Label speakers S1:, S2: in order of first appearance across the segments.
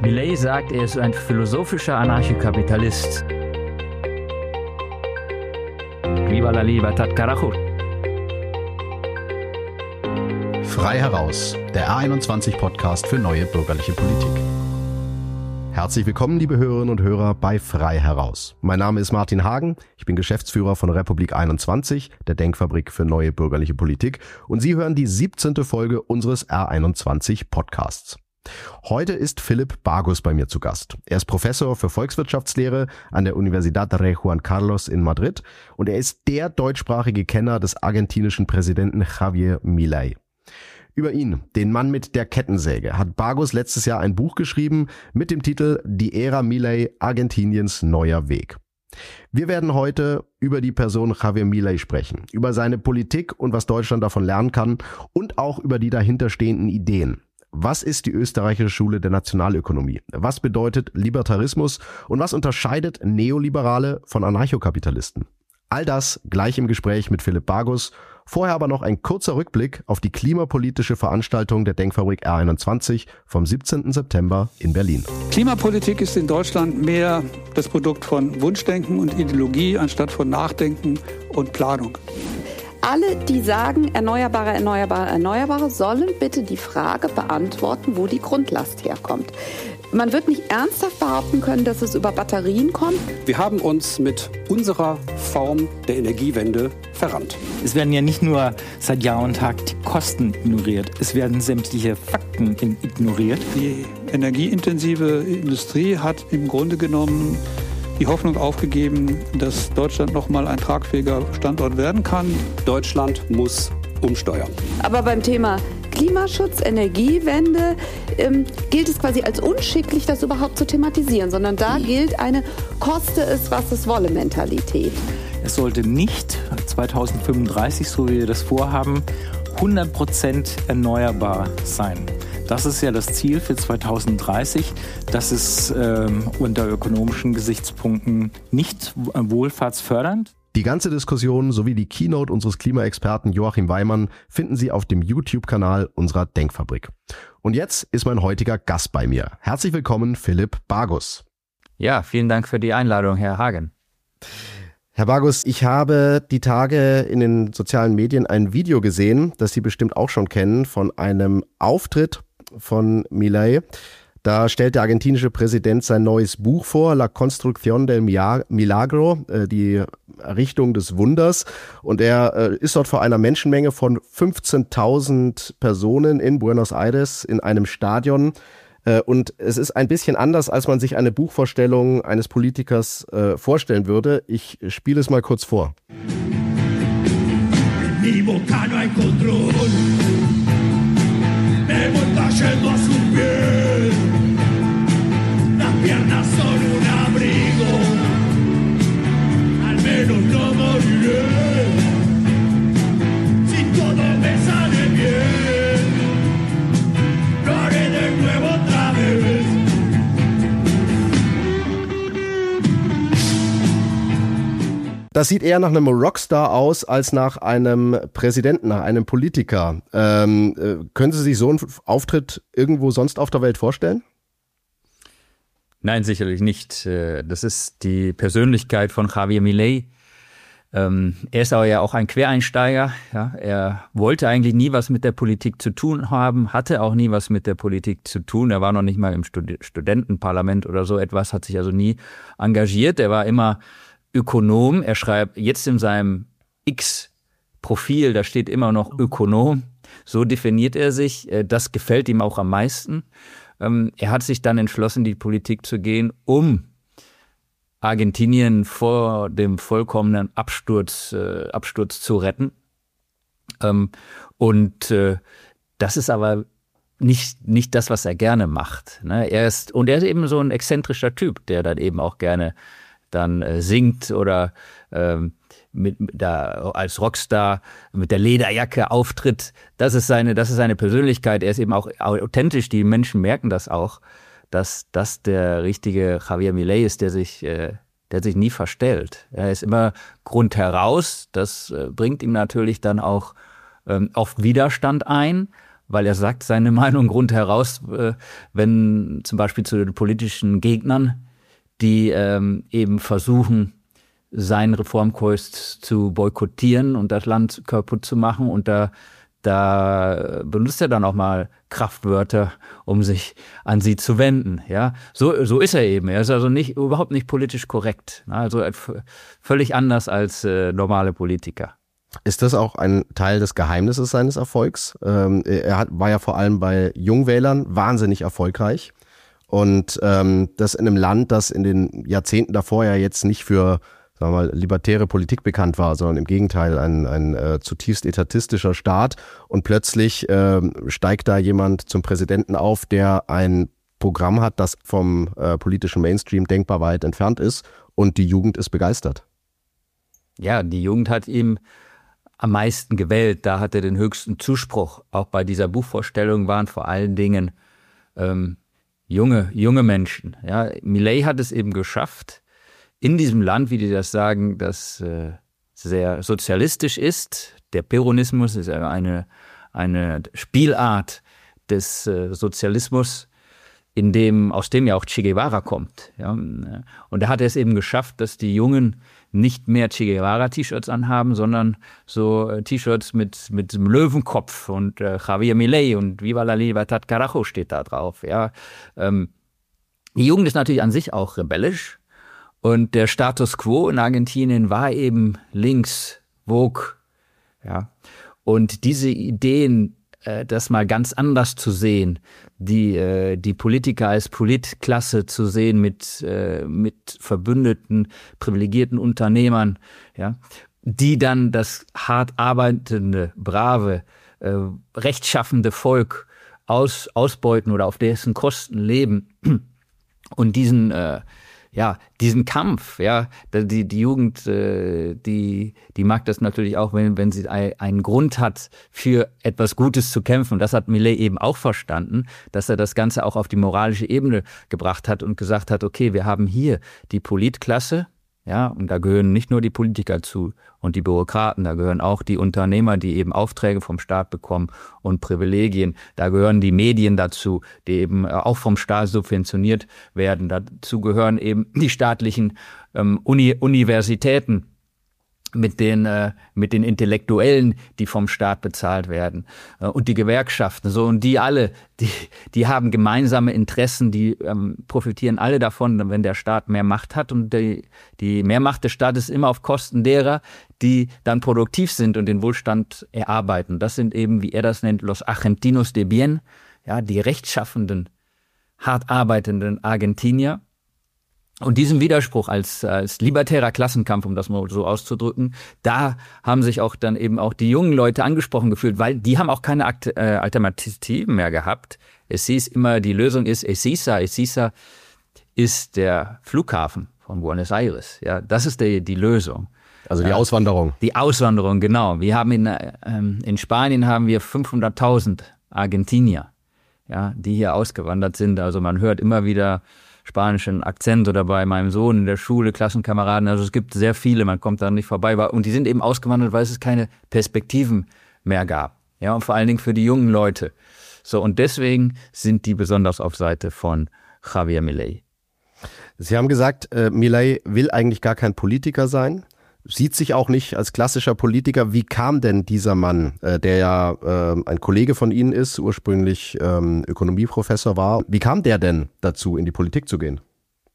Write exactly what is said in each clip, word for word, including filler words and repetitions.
S1: Milei sagt, er ist ein philosophischer Anarchokapitalist. Viva la libertad, carajo.
S2: Frei heraus, der R einundzwanzig Podcast für neue bürgerliche Politik. Herzlich willkommen, liebe Hörerinnen und Hörer, bei Frei heraus. Mein Name ist Martin Hagen, ich bin Geschäftsführer von Republik einundzwanzig, der Denkfabrik für neue bürgerliche Politik, und Sie hören die siebzehnte Folge unseres R einundzwanzig Podcasts. Heute ist Philipp Bagus bei mir zu Gast. Er ist Professor für Volkswirtschaftslehre an der Universidad Rey Juan Carlos in Madrid und er ist der deutschsprachige Kenner des argentinischen Präsidenten Javier Milei. Über ihn, den Mann mit der Kettensäge, hat Bagus letztes Jahr ein Buch geschrieben mit dem Titel Die Ära Milei, Argentiniens neuer Weg. Wir werden heute über die Person Javier Milei sprechen, über seine Politik und was Deutschland davon lernen kann und auch über die dahinterstehenden Ideen. Was ist die österreichische Schule der Nationalökonomie? Was bedeutet Libertarismus und was unterscheidet Neoliberale von Anarchokapitalisten? All das gleich im Gespräch mit Philipp Bagus. Vorher aber noch ein kurzer Rückblick auf die klimapolitische Veranstaltung der Denkfabrik R einundzwanzig vom siebzehnten September in Berlin.
S3: Klimapolitik ist in Deutschland mehr das Produkt von Wunschdenken und Ideologie anstatt von Nachdenken und Planung.
S4: Alle, die sagen, Erneuerbare, Erneuerbare, Erneuerbare, sollen bitte die Frage beantworten, wo die Grundlast herkommt. Man wird nicht ernsthaft behaupten können, dass es über Batterien kommt.
S5: Wir haben uns mit unserer Form der Energiewende verrannt.
S6: Es werden ja nicht nur seit Jahr und Tag die Kosten ignoriert, es werden sämtliche Fakten ignoriert.
S3: Die energieintensive Industrie hat im Grunde genommen die Hoffnung aufgegeben, dass Deutschland nochmal ein tragfähiger Standort werden kann.
S5: Deutschland muss umsteuern.
S4: Aber beim Thema Klimaschutz, Energiewende ähm, gilt es quasi als unschicklich, das überhaupt zu thematisieren, sondern da gilt eine koste es, was es wolle Mentalität.
S6: Es sollte nicht zweitausendfünfunddreißig, so wie wir das vorhaben, hundert Prozent erneuerbar sein. Das ist ja das Ziel für zweitausenddreißig, dass es ähm, unter ökonomischen Gesichtspunkten nicht wohlfahrtsfördernd.
S2: Die ganze Diskussion sowie die Keynote unseres Klimaexperten Joachim Weimann finden Sie auf dem YouTube-Kanal unserer Denkfabrik. Und jetzt ist mein heutiger Gast bei mir. Herzlich willkommen, Philipp Bagus.
S1: Ja, vielen Dank für die Einladung, Herr Hagen.
S2: Herr Bagus, ich habe die Tage in den sozialen Medien ein Video gesehen, das Sie bestimmt auch schon kennen, von einem Auftritt von Milei. Da stellt der argentinische Präsident sein neues Buch vor, La Construcción del Milagro, die Errichtung des Wunders. Und er ist dort vor einer Menschenmenge von fünfzehntausend Personen in Buenos Aires in einem Stadion. Und es ist ein bisschen anders, als man sich eine Buchvorstellung eines Politikers vorstellen würde. Ich spiele es mal kurz vor. Mi boca no hay control. Me voy cayendo a su piel. Las piernas son un abrigo. Al menos no moriré. Si todo me sale bien, lo haré de nuevo otra vez. Das sieht eher nach einem Rockstar aus als nach einem Präsidenten, nach einem Politiker. Ähm, äh, können Sie sich so einen Auftritt irgendwo sonst auf der Welt vorstellen?
S1: Nein, sicherlich nicht. Das ist die Persönlichkeit von Javier Milei. Ähm, er ist aber ja auch ein Quereinsteiger. Ja, er wollte eigentlich nie was mit der Politik zu tun haben, hatte auch nie was mit der Politik zu tun. Er war noch nicht mal im Stud- Studentenparlament oder so etwas, hat sich also nie engagiert. Er war immer Ökonom. Er schreibt jetzt in seinem X-Profil, da steht immer noch Ökonom. So definiert er sich. Das gefällt ihm auch am meisten. Er hat sich dann entschlossen, die Politik zu gehen, um Argentinien vor dem vollkommenen Absturz, äh, Absturz zu retten. Ähm, und äh, das ist aber nicht, nicht das, was er gerne macht. Ne? Er ist, und er ist eben so ein exzentrischer Typ, der dann eben auch gerne dann äh, singt oder ähm, mit, da als Rockstar mit der Lederjacke auftritt. Das ist seine, das ist seine Persönlichkeit. Er ist eben auch authentisch. Die Menschen merken das auch, dass das der richtige Javier Milei ist, der sich, äh, der sich nie verstellt. Er ist immer grundheraus. Das äh, bringt ihm natürlich dann auch ähm, oft Widerstand ein, weil er sagt seine Meinung rundheraus, äh, wenn zum Beispiel zu den politischen Gegnern, die ähm, eben versuchen, seinen Reformkurs zu boykottieren und das Land kaputt zu machen. Und da, da benutzt er dann auch mal Kraftwörter, um sich an sie zu wenden. Ja, so, so ist er eben. Er ist also nicht, überhaupt nicht politisch korrekt. Also völlig anders als äh, normale Politiker.
S2: Ist das auch ein Teil des Geheimnisses seines Erfolgs? Ähm, er hat, war ja vor allem bei Jungwählern wahnsinnig erfolgreich. Und ähm, das in einem Land, das in den Jahrzehnten davor ja jetzt nicht für, sagen wir mal, libertäre Politik bekannt war, sondern im Gegenteil ein, ein äh, zutiefst etatistischer Staat. Und plötzlich äh, steigt da jemand zum Präsidenten auf, der ein Programm hat, das vom äh, politischen Mainstream denkbar weit entfernt ist. Und die Jugend ist begeistert.
S1: Ja, die Jugend hat ihm am meisten gewählt. Da hat er den höchsten Zuspruch. Auch bei dieser Buchvorstellung waren vor allen Dingen ähm, junge, junge Menschen. Ja, Milei hat es eben geschafft, in diesem Land, wie die das sagen, das äh, sehr sozialistisch ist. Der Peronismus ist eine, eine Spielart des äh, Sozialismus, in dem, aus dem ja auch Che Guevara kommt. Ja. Und da hat er es eben geschafft, dass die Jungen nicht mehr Che Guevara-T-Shirts anhaben, sondern so äh, T-Shirts mit, mit einem Löwenkopf und äh, Javier Milei und Viva la Libertad Carajo steht da drauf. Ja. Ähm, die Jugend ist natürlich an sich auch rebellisch. Und der Status quo in Argentinien war eben links, Vogue, ja. Und diese Ideen, äh, das mal ganz anders zu sehen, die äh, die Politiker als Politklasse zu sehen mit äh, mit verbündeten, privilegierten Unternehmern, ja, die dann das hart arbeitende, brave, äh, rechtschaffende Volk aus, ausbeuten oder auf dessen Kosten leben und diesen äh, Ja, diesen Kampf, ja, die, die Jugend, äh, die, die mag das natürlich auch, wenn, wenn sie einen Grund hat, für etwas Gutes zu kämpfen. Und das hat Milei eben auch verstanden, dass er das Ganze auch auf die moralische Ebene gebracht hat und gesagt hat, okay, wir haben hier die Politklasse, ja, und da gehören nicht nur die Politiker zu und die Bürokraten, da gehören auch die Unternehmer, die eben Aufträge vom Staat bekommen und Privilegien. Da gehören die Medien dazu, die eben auch vom Staat subventioniert werden. Dazu gehören eben die staatlichen ähm, Uni- Universitäten mit den äh, mit den Intellektuellen, die vom Staat bezahlt werden, äh, und die Gewerkschaften, so, und die alle, die die haben gemeinsame Interessen, die ähm, profitieren alle davon, wenn der Staat mehr Macht hat, und die die Mehrmacht des Staates immer auf Kosten derer, die dann produktiv sind und den Wohlstand erarbeiten. Das sind eben, wie er das nennt, los argentinos de bien, ja, die rechtschaffenden, hart arbeitenden Argentinier. Und diesen Widerspruch als, als libertärer Klassenkampf, um das mal so auszudrücken, da haben sich auch dann eben auch die jungen Leute angesprochen gefühlt, weil die haben auch keine Akt- äh, Alternativen mehr gehabt. Es hieß immer, die Lösung ist Ezeiza. Ezeiza ist der Flughafen von Buenos Aires. Ja, das ist die, die Lösung.
S2: Also die Auswanderung.
S1: Die Auswanderung, genau. Wir haben in, ähm, in Spanien haben wir fünfhunderttausend Argentinier, ja, die hier ausgewandert sind. Also man hört immer wieder spanischen Akzent, oder bei meinem Sohn in der Schule, Klassenkameraden, also es gibt sehr viele, man kommt da nicht vorbei. Und die sind eben ausgewandert, weil es keine Perspektiven mehr gab. Ja, und vor allen Dingen für die jungen Leute. So, und deswegen sind die besonders auf Seite von Javier Milei.
S2: Sie haben gesagt, äh, Milei will eigentlich gar kein Politiker sein, sieht sich auch nicht als klassischer Politiker. Wie kam denn dieser Mann, äh, der ja äh, ein Kollege von Ihnen ist, ursprünglich ähm, Ökonomieprofessor war, wie kam der denn dazu, in die Politik zu gehen?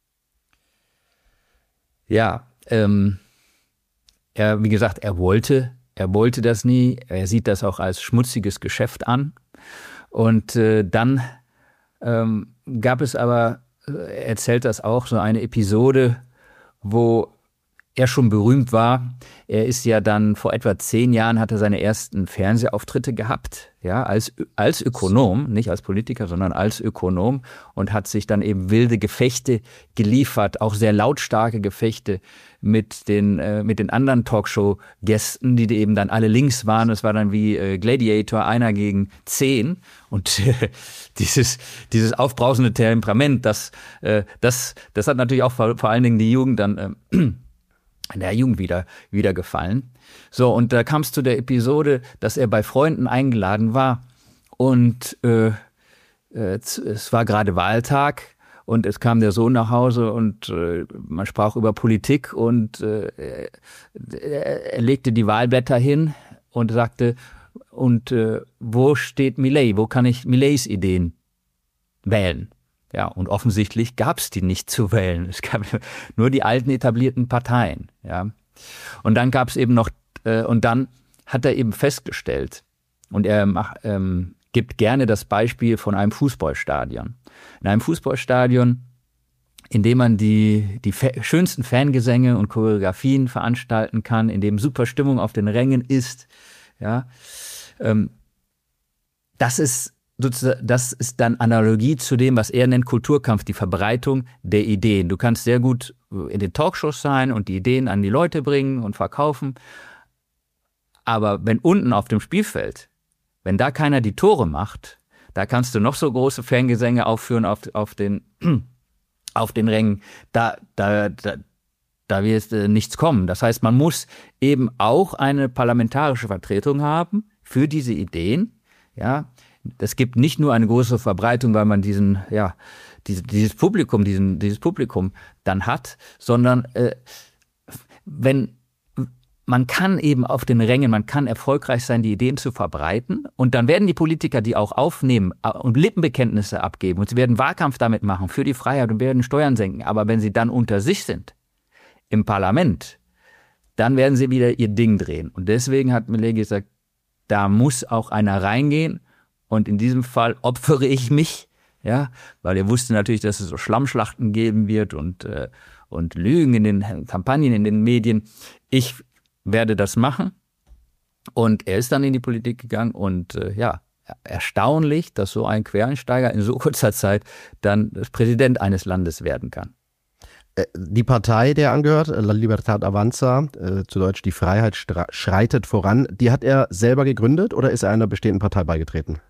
S1: Ja, ähm, er, wie gesagt, er wollte, er wollte das nie. Er sieht das auch als schmutziges Geschäft an. Und äh, dann ähm, gab es aber, er erzählt das auch, so eine Episode, wo er schon berühmt war. Er ist ja dann vor etwa zehn Jahren, hat er seine ersten Fernsehauftritte gehabt, ja, als, als Ökonom, nicht als Politiker, sondern als Ökonom, und hat sich dann eben wilde Gefechte geliefert, auch sehr lautstarke Gefechte mit den, äh, mit den anderen Talkshow-Gästen, die eben dann alle links waren. Es war dann wie äh, Gladiator, einer gegen zehn. Und äh, dieses, dieses aufbrausende Temperament, das, äh, das, das hat natürlich auch vor, vor allen Dingen die Jugend dann äh, in der Jugend wieder, wieder gefallen. So, und da kam es zu der Episode, dass er bei Freunden eingeladen war Und äh, es war gerade Wahltag und es kam der Sohn nach Hause und äh, man sprach über Politik und äh, er legte die Wahlblätter hin und sagte, und äh, wo steht Milei? Wo kann ich Mileis Ideen wählen? Ja, und offensichtlich gab es die nicht zu wählen. Es gab nur die alten etablierten Parteien. Ja, und dann gab es eben noch, äh, und dann hat er eben festgestellt, und er macht, ähm, gibt gerne das Beispiel von einem Fußballstadion. In einem Fußballstadion, in dem man die, die fa- schönsten Fangesänge und Choreografien veranstalten kann, in dem super Stimmung auf den Rängen ist, ja, ähm, das ist sozusagen, das ist dann Analogie zu dem, was er nennt Kulturkampf, die Verbreitung der Ideen. Du kannst sehr gut in den Talkshows sein und die Ideen an die Leute bringen und verkaufen. Aber wenn unten auf dem Spielfeld, wenn da keiner die Tore macht, da kannst du noch so große Fangesänge aufführen auf, auf den, auf den Rängen, da, da, da, da wird äh, nichts kommen. Das heißt, man muss eben auch eine parlamentarische Vertretung haben für diese Ideen, ja. Es gibt nicht nur eine große Verbreitung, weil man diesen, ja, diese, dieses Publikum, diesen, dieses Publikum dann hat, sondern äh, wenn man kann eben auf den Rängen, man kann erfolgreich sein, die Ideen zu verbreiten, und dann werden die Politiker die auch aufnehmen und Lippenbekenntnisse abgeben und sie werden Wahlkampf damit machen für die Freiheit und werden Steuern senken. Aber wenn sie dann unter sich sind im Parlament, dann werden sie wieder ihr Ding drehen. Und deswegen hat Milei gesagt, da muss auch einer reingehen. Und in diesem Fall opfere ich mich, ja, weil er wusste natürlich, dass es so Schlammschlachten geben wird und, äh, und Lügen in den Kampagnen, in den Medien. Ich werde das machen. Und er ist dann in die Politik gegangen und äh, ja, erstaunlich, dass so ein Quereinsteiger in so kurzer Zeit dann Präsident eines Landes werden kann.
S2: Die Partei, der angehört, La Libertad Avanza, äh, zu Deutsch die Freiheit schreitet voran, die hat er selber gegründet oder ist er einer bestehenden Partei beigetreten?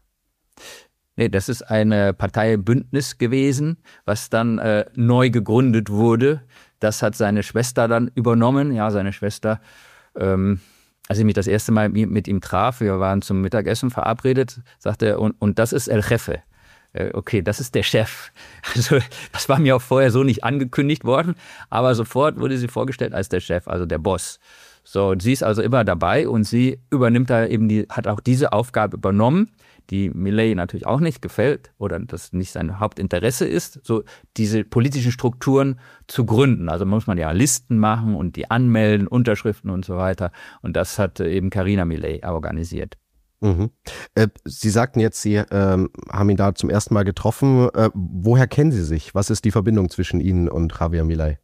S1: Nee, das ist eine Parteibündnis gewesen, was dann äh, neu gegründet wurde. Das hat seine Schwester dann übernommen. Ja, seine Schwester, ähm, als ich mich das erste Mal mit ihm traf, wir waren zum Mittagessen verabredet, sagte er, und, und das ist El Jefe. Okay, das ist der Chef. Also das war mir auch vorher so nicht angekündigt worden, aber sofort wurde sie vorgestellt als der Chef, also der Boss. So, sie ist also immer dabei und sie übernimmt da eben die, hat auch diese Aufgabe übernommen, die Milei natürlich auch nicht gefällt oder das nicht sein Hauptinteresse ist, so diese politischen Strukturen zu gründen. Also muss man ja Listen machen und die anmelden, Unterschriften und so weiter. Und das hat eben Carina Milei organisiert.
S2: Mhm. Äh, Sie sagten jetzt, Sie ähm, haben ihn da zum ersten Mal getroffen. Äh, woher kennen Sie sich? Was ist die Verbindung zwischen Ihnen und Javier Milei?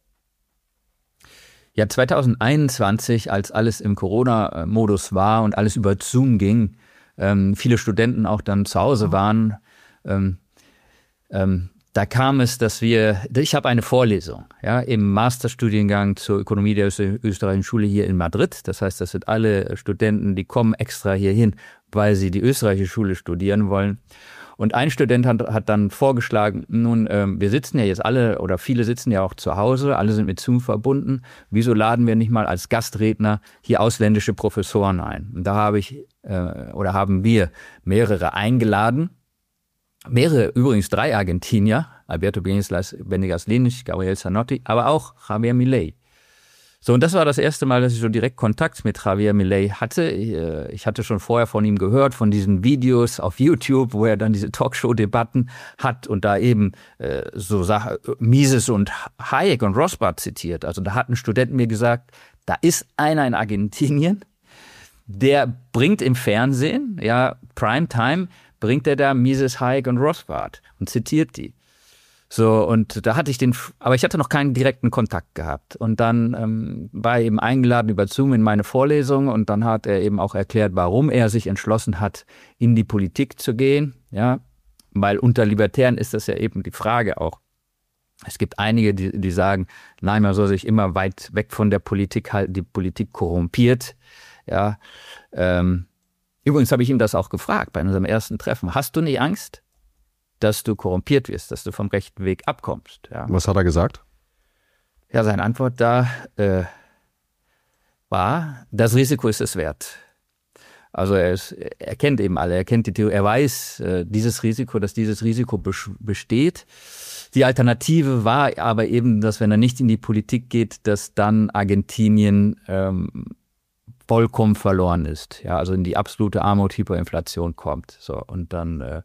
S1: Ja, zwanzig einundzwanzig, als alles im Corona-Modus war und alles über Zoom ging, ähm, viele Studenten auch dann zu Hause waren, ähm, ähm, da kam es, dass wir, ich habe eine Vorlesung, ja, im Masterstudiengang zur Ökonomie der österreichischen Schule hier in Madrid. Das heißt, das sind alle Studenten, die kommen extra hierhin, weil sie die österreichische Schule studieren wollen. Und ein Student hat, hat dann vorgeschlagen, nun, ähm, wir sitzen ja jetzt alle, oder viele sitzen ja auch zu Hause, alle sind mit Zoom verbunden. Wieso laden wir nicht mal als Gastredner hier ausländische Professoren ein? Und da habe ich, äh, oder haben wir mehrere eingeladen. Mehrere, übrigens drei Argentinier, Alberto Benegas Lynch, Gabriel Zanotti, aber auch Javier Milei. So, und das war das erste Mal, dass ich so direkt Kontakt mit Javier Milei hatte. Ich hatte schon vorher von ihm gehört, von diesen Videos auf YouTube, wo er dann diese Talkshow-Debatten hat und da eben äh, so Sachen, Mises und Hayek und Rothbard zitiert. Also da hatten Studenten mir gesagt, da ist einer in Argentinien, der bringt im Fernsehen, ja, Primetime, bringt er da Mises, Hayek und Rothbard und zitiert die. So, und da hatte ich den, aber ich hatte noch keinen direkten Kontakt gehabt. Und dann ähm, war er eben eingeladen über Zoom in meine Vorlesung und dann hat er eben auch erklärt, warum er sich entschlossen hat, in die Politik zu gehen. Ja, weil unter Libertären ist das ja eben die Frage auch. Es gibt einige, die, die sagen, nein, man soll sich immer weit weg von der Politik halten, die Politik korrumpiert. Ja, ähm, übrigens habe ich ihm das auch gefragt bei unserem ersten Treffen. Hast du nicht Angst, dass du korrumpiert wirst, dass du vom rechten Weg abkommst? Ja.
S2: Was hat er gesagt?
S1: Ja, seine Antwort da äh, war, das Risiko ist es wert. Also er, ist, er kennt eben alle, er kennt die Theorie, er weiß äh, dieses Risiko, dass dieses Risiko besteht. Die Alternative war aber eben, dass wenn er nicht in die Politik geht, dass dann Argentinien ähm, vollkommen verloren ist, ja, also in die absolute Armut, Hyperinflation kommt. So und dann äh,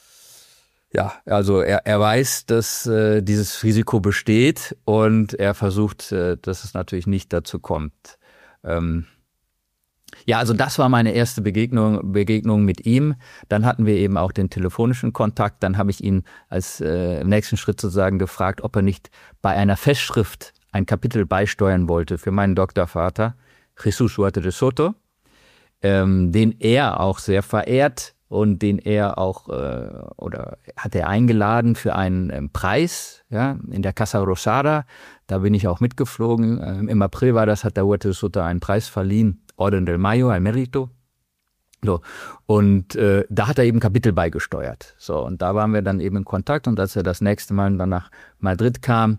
S1: Ja, also er, er weiß, dass äh, dieses Risiko besteht und er versucht, äh, dass es natürlich nicht dazu kommt. Ähm, ja, also das war meine erste Begegnung, Begegnung mit ihm. Dann hatten wir eben auch den telefonischen Kontakt. Dann habe ich ihn als äh, im nächsten Schritt sozusagen gefragt, ob er nicht bei einer Festschrift ein Kapitel beisteuern wollte für meinen Doktorvater, Jesus Huerta de Soto, ähm, den er auch sehr verehrt und den er auch, äh, oder hat er eingeladen für einen ähm, Preis, ja, in der Casa Rosada. Da bin ich auch mitgeflogen. Ähm, Im April war das, hat der Huerta de Soto einen Preis verliehen, Orden del Mayo, al Mérito. So. Und äh, da hat er eben Kapitel beigesteuert. So, und da waren wir dann eben in Kontakt. Und als er das nächste Mal dann nach Madrid kam,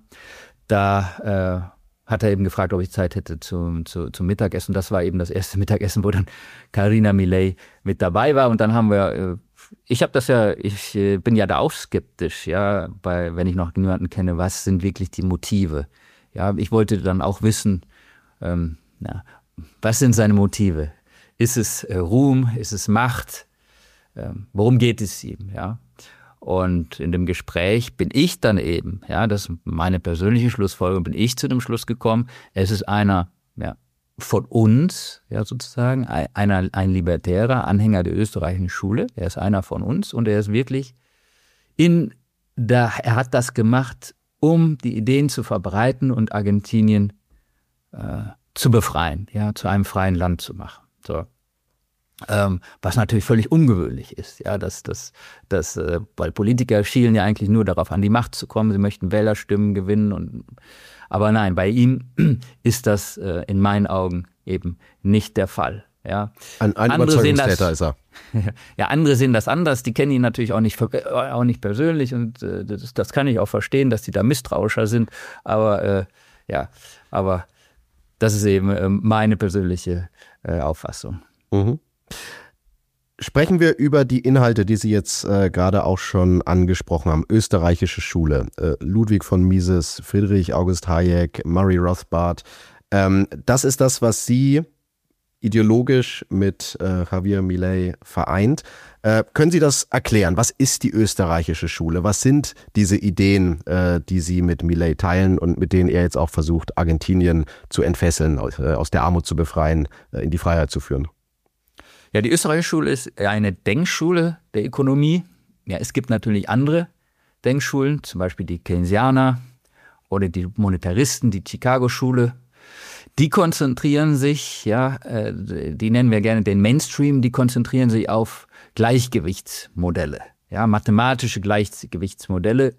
S1: da äh, hat er eben gefragt, ob ich Zeit hätte zum, zu, zum Mittagessen. Das war eben das erste Mittagessen, wo dann Karina Milei mit dabei war. Und dann haben wir, äh, ich habe das ja, ich äh, bin ja da auch skeptisch, ja, bei, wenn ich noch niemanden kenne, was sind wirklich die Motive? Ja, ich wollte dann auch wissen, ähm, na, was sind seine Motive? Ist es äh, Ruhm? Ist es Macht? Ähm, worum geht es ihm? Ja. Und in dem Gespräch bin ich dann eben, ja, das ist meine persönliche Schlussfolgerung, bin ich zu dem Schluss gekommen, es ist einer, ja, von uns, ja, sozusagen, einer, ein libertärer Anhänger der österreichischen Schule, er ist einer von uns und er ist wirklich in, da, er hat das gemacht, um die Ideen zu verbreiten und Argentinien äh, zu befreien, ja, zu einem freien Land zu machen. So. Ähm, was natürlich völlig ungewöhnlich ist, ja, dass das, dass, äh, weil Politiker schielen ja eigentlich nur darauf an, die Macht zu kommen, sie möchten Wählerstimmen gewinnen und, aber nein, bei ihm ist das äh, in meinen Augen eben nicht der Fall, ja.
S2: Ein, ein
S1: andere sehen das,
S2: ist er.
S1: Ja, andere sehen das anders, die kennen ihn natürlich auch nicht, auch nicht persönlich und äh, das, das kann ich auch verstehen, dass die da misstrauischer sind, aber äh, ja, aber das ist eben äh, meine persönliche äh, Auffassung.
S2: Mhm. Sprechen wir über die Inhalte, die Sie jetzt äh, gerade auch schon angesprochen haben. Österreichische Schule, äh, Ludwig von Mises, Friedrich August Hayek, Murray Rothbard. Ähm, das ist das, was Sie ideologisch mit äh, Javier Milei vereint. Äh, können Sie das erklären? Was ist die österreichische Schule? Was sind diese Ideen, äh, die Sie mit Milei teilen und mit denen er jetzt auch versucht, Argentinien zu entfesseln, aus, äh, aus der Armut zu befreien, äh, in die Freiheit zu führen?
S1: Ja, die österreichische Schule ist eine Denkschule der Ökonomie. Ja, es gibt natürlich andere Denkschulen, zum Beispiel die Keynesianer oder die Monetaristen, die Chicago-Schule. Die konzentrieren sich, ja, die nennen wir gerne den Mainstream, die konzentrieren sich auf Gleichgewichtsmodelle, ja, mathematische Gleichgewichtsmodelle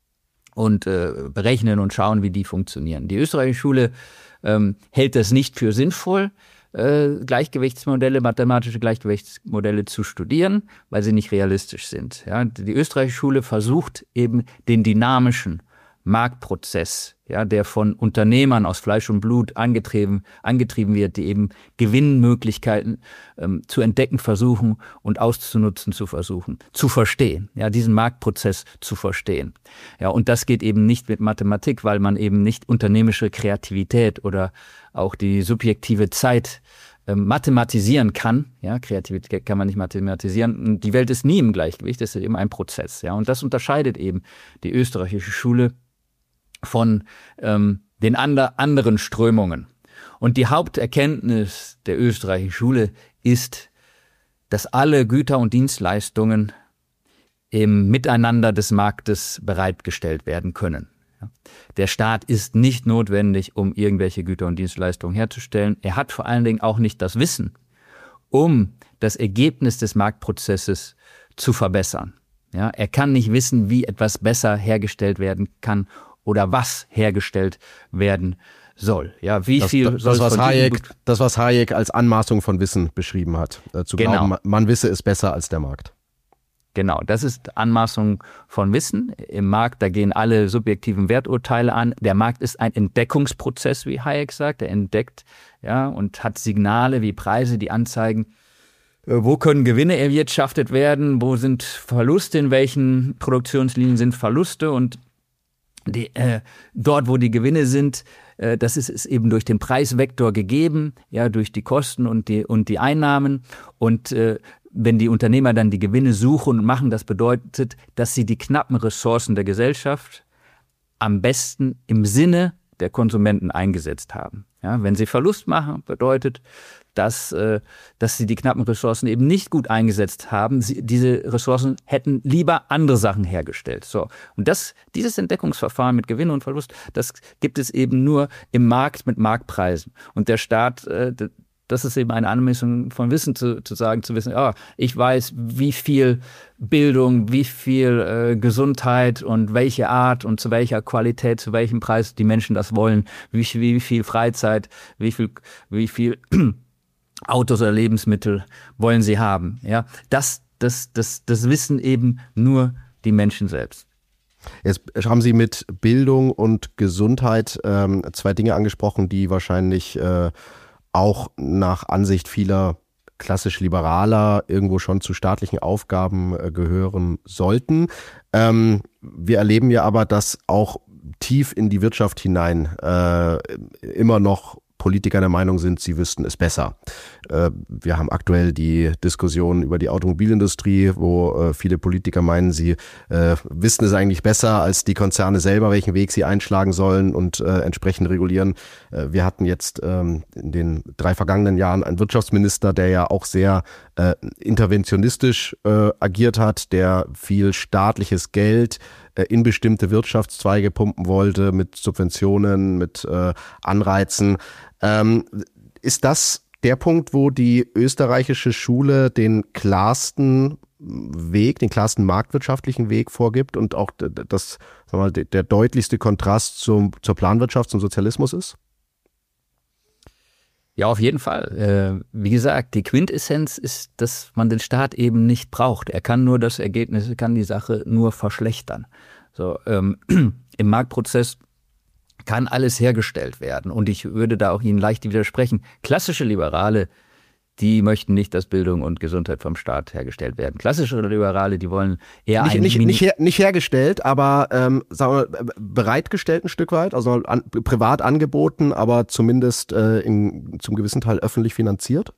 S1: und äh, berechnen und schauen, wie die funktionieren. Die österreichische Schule ähm, hält das nicht für sinnvoll, Gleichgewichtsmodelle, mathematische Gleichgewichtsmodelle zu studieren, weil sie nicht realistisch sind. Ja, die österreichische Schule versucht eben den dynamischen Marktprozess, ja, der von Unternehmern aus Fleisch und Blut angetrieben, angetrieben wird, die eben Gewinnmöglichkeiten ähm, zu entdecken versuchen und auszunutzen zu versuchen, zu verstehen, ja, diesen Marktprozess zu verstehen. Ja, und das geht eben nicht mit Mathematik, weil man eben nicht unternehmerische Kreativität oder auch die subjektive Zeit ähm, mathematisieren kann. Ja, Kreativität kann man nicht mathematisieren. Die Welt ist nie im Gleichgewicht, das ist eben ein Prozess. Ja, und das unterscheidet eben die österreichische Schule von ähm, den ander, anderen Strömungen. Und die Haupterkenntnis der österreichischen Schule ist, dass alle Güter und Dienstleistungen im Miteinander des Marktes bereitgestellt werden können. Der Staat ist nicht notwendig, um irgendwelche Güter und Dienstleistungen herzustellen. Er hat vor allen Dingen auch nicht das Wissen, um das Ergebnis des Marktprozesses zu verbessern. Ja, er kann nicht wissen, wie etwas besser hergestellt werden kann oder was hergestellt werden soll. Ja, wie
S2: das,
S1: viel
S2: das,
S1: soll
S2: das, was
S1: von
S2: Hayek, das, was Hayek als Anmaßung von Wissen beschrieben hat. Äh, zu
S1: genau.
S2: glauben, man wisse es besser als der Markt.
S1: Genau, das ist Anmaßung von Wissen. Im Markt, da gehen alle subjektiven Werturteile an. Der Markt ist ein Entdeckungsprozess, wie Hayek sagt. Er entdeckt, ja, und hat Signale wie Preise, die anzeigen, wo können Gewinne erwirtschaftet werden, wo sind Verluste, in welchen Produktionslinien sind Verluste und die, äh, dort, wo die Gewinne sind, äh, das ist, ist eben durch den Preisvektor gegeben, ja, durch die Kosten und die, und die Einnahmen und äh, wenn die Unternehmer dann die Gewinne suchen und machen, das bedeutet, dass sie die knappen Ressourcen der Gesellschaft am besten im Sinne der Konsumenten eingesetzt haben. Ja, wenn sie Verlust machen, bedeutet, dass, äh, dass sie die knappen Ressourcen eben nicht gut eingesetzt haben. Sie, diese Ressourcen hätten lieber andere Sachen hergestellt. So. Und das, dieses Entdeckungsverfahren mit Gewinn und Verlust, das gibt es eben nur im Markt mit Marktpreisen. Und der Staat, äh, das ist eben eine Anmessung von Wissen zu, zu sagen, zu wissen, ja, ich weiß, wie viel Bildung, wie viel äh, Gesundheit und welche Art und zu welcher Qualität, zu welchem Preis die Menschen das wollen, wie, wie viel Freizeit, wie viel, wie viel Autos oder Lebensmittel wollen sie haben. Ja, das, das, das, das wissen eben nur die Menschen selbst.
S2: Jetzt haben Sie mit Bildung und Gesundheit ähm, zwei Dinge angesprochen, die wahrscheinlich äh, auch nach Ansicht vieler klassisch Liberaler irgendwo schon zu staatlichen Aufgaben äh, gehören sollten. Ähm, wir erleben ja aber, dass auch tief in die Wirtschaft hinein äh, immer noch Politiker der Meinung sind, sie wüssten es besser. Äh, wir haben aktuell die Diskussion über die Automobilindustrie, wo äh, viele Politiker meinen, sie äh, wissen es eigentlich besser als die Konzerne selber, welchen Weg sie einschlagen sollen und äh, entsprechend regulieren. Äh, wir hatten jetzt ähm, in den drei vergangenen Jahren einen Wirtschaftsminister, der ja auch sehr äh, interventionistisch äh, agiert hat, der viel staatliches Geld in bestimmte Wirtschaftszweige pumpen wollte mit Subventionen, mit äh, Anreizen. Ähm, ist das der Punkt, wo die österreichische Schule den klarsten Weg, den klarsten marktwirtschaftlichen Weg vorgibt und auch das, sagen wir mal, der deutlichste Kontrast zum, zur Planwirtschaft, zum Sozialismus ist?
S1: Ja, auf jeden Fall. Äh, wie gesagt, die Quintessenz ist, dass man den Staat eben nicht braucht. Er kann nur das Ergebnis, kann die Sache nur verschlechtern. So, ähm, im Marktprozess kann alles hergestellt werden. Und ich würde da auch Ihnen leicht widersprechen. Klassische Liberale, die möchten nicht, dass Bildung und Gesundheit vom Staat hergestellt werden. Klassische Liberale, die wollen eher
S2: nicht,
S1: ein
S2: nicht, nicht, her, nicht hergestellt, aber ähm, sagen wir, bereitgestellt ein Stück weit, also an, privat angeboten, aber zumindest äh, in, zum gewissen Teil öffentlich finanziert?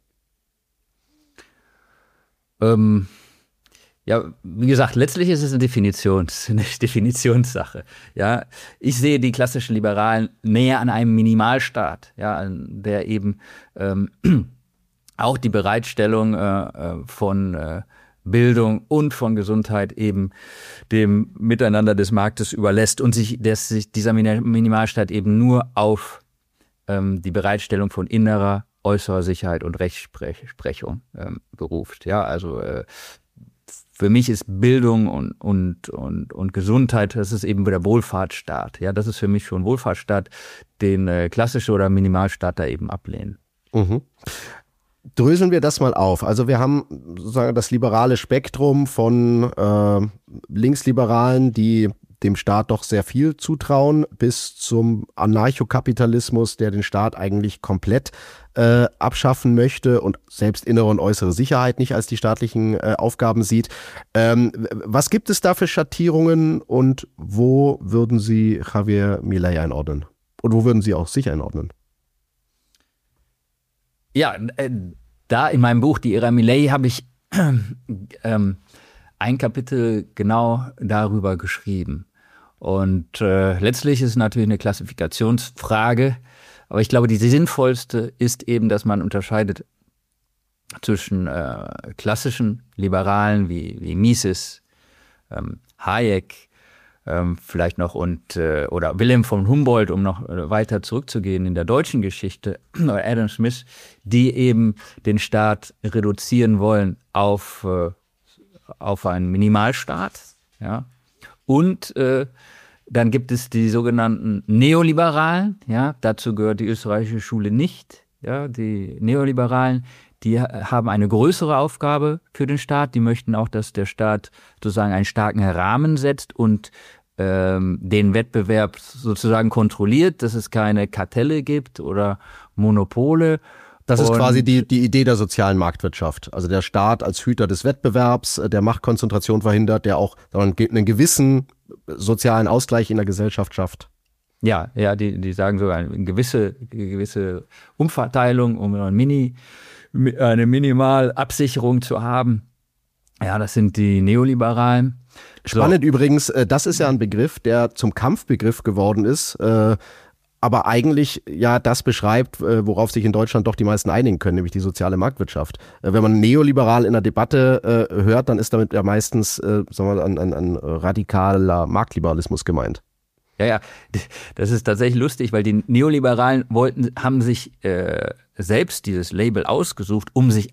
S1: Ähm, ja, wie gesagt, letztlich ist es eine, Definitions, eine Definitionssache. Ja, ich sehe die klassischen Liberalen näher an einem Minimalstaat, ja, der eben ähm, auch die Bereitstellung äh, von äh, Bildung und von Gesundheit eben dem Miteinander des Marktes überlässt und sich, dass sich dieser Minimalstaat eben nur auf ähm, die Bereitstellung von innerer, äußerer Sicherheit und Rechtsprechung ähm, beruft. Ja, also äh, für mich ist Bildung und, und, und, und Gesundheit, das ist eben der Wohlfahrtsstaat. Ja, das ist für mich schon Wohlfahrtsstaat, den äh, klassische oder Minimalstaat da eben ablehnen.
S2: Mhm. Dröseln wir das mal auf. Also wir haben sozusagen das liberale Spektrum von äh, Linksliberalen, die dem Staat doch sehr viel zutrauen, bis zum Anarchokapitalismus, der den Staat eigentlich komplett äh, abschaffen möchte und selbst innere und äußere Sicherheit nicht als die staatlichen äh, Aufgaben sieht. Ähm, was gibt es da für Schattierungen und wo würden Sie Javier Milei einordnen? Und wo würden Sie auch sich einordnen?
S1: Ja, äh, da in meinem Buch Die Ära Milei habe ich ähm, ein Kapitel genau darüber geschrieben. Und äh, letztlich ist es natürlich eine Klassifikationsfrage, aber ich glaube, die sinnvollste ist eben, dass man unterscheidet zwischen äh, klassischen Liberalen wie, wie Mises, ähm, Hayek, ähm, vielleicht noch und äh, oder Wilhelm von Humboldt, um noch äh, weiter zurückzugehen in der deutschen Geschichte, oder Adam Smith, die eben den Staat reduzieren wollen auf äh, auf einen Minimalstaat, ja. Und äh, dann gibt es die sogenannten Neoliberalen, ja, dazu gehört die österreichische Schule nicht, ja, die Neoliberalen, die haben eine größere Aufgabe für den Staat, die möchten auch, dass der Staat sozusagen einen starken Rahmen setzt und ähm, den Wettbewerb sozusagen kontrolliert, dass es keine Kartelle gibt oder Monopole,
S2: Das ist
S1: Und
S2: quasi die, die Idee der sozialen Marktwirtschaft. Also der Staat als Hüter des Wettbewerbs, der Machtkonzentration verhindert, der auch einen gewissen sozialen Ausgleich in der Gesellschaft schafft.
S1: Ja, ja, die, die sagen sogar eine gewisse, gewisse Umverteilung, um eine, Mini, eine Minimalabsicherung zu haben. Ja, das sind die Neoliberalen.
S2: Spannend
S1: So.
S2: übrigens, das ist ja ein Begriff, der zum Kampfbegriff geworden ist, aber eigentlich ja das beschreibt, worauf sich in Deutschland doch die meisten einigen können, nämlich die soziale Marktwirtschaft. Wenn man neoliberal in der Debatte hört, dann ist damit ja meistens sagen wir mal, ein, ein, ein radikaler Marktliberalismus gemeint.
S1: Ja, ja, das ist tatsächlich lustig, weil die Neoliberalen wollten, haben sich äh, selbst dieses Label ausgesucht, um sich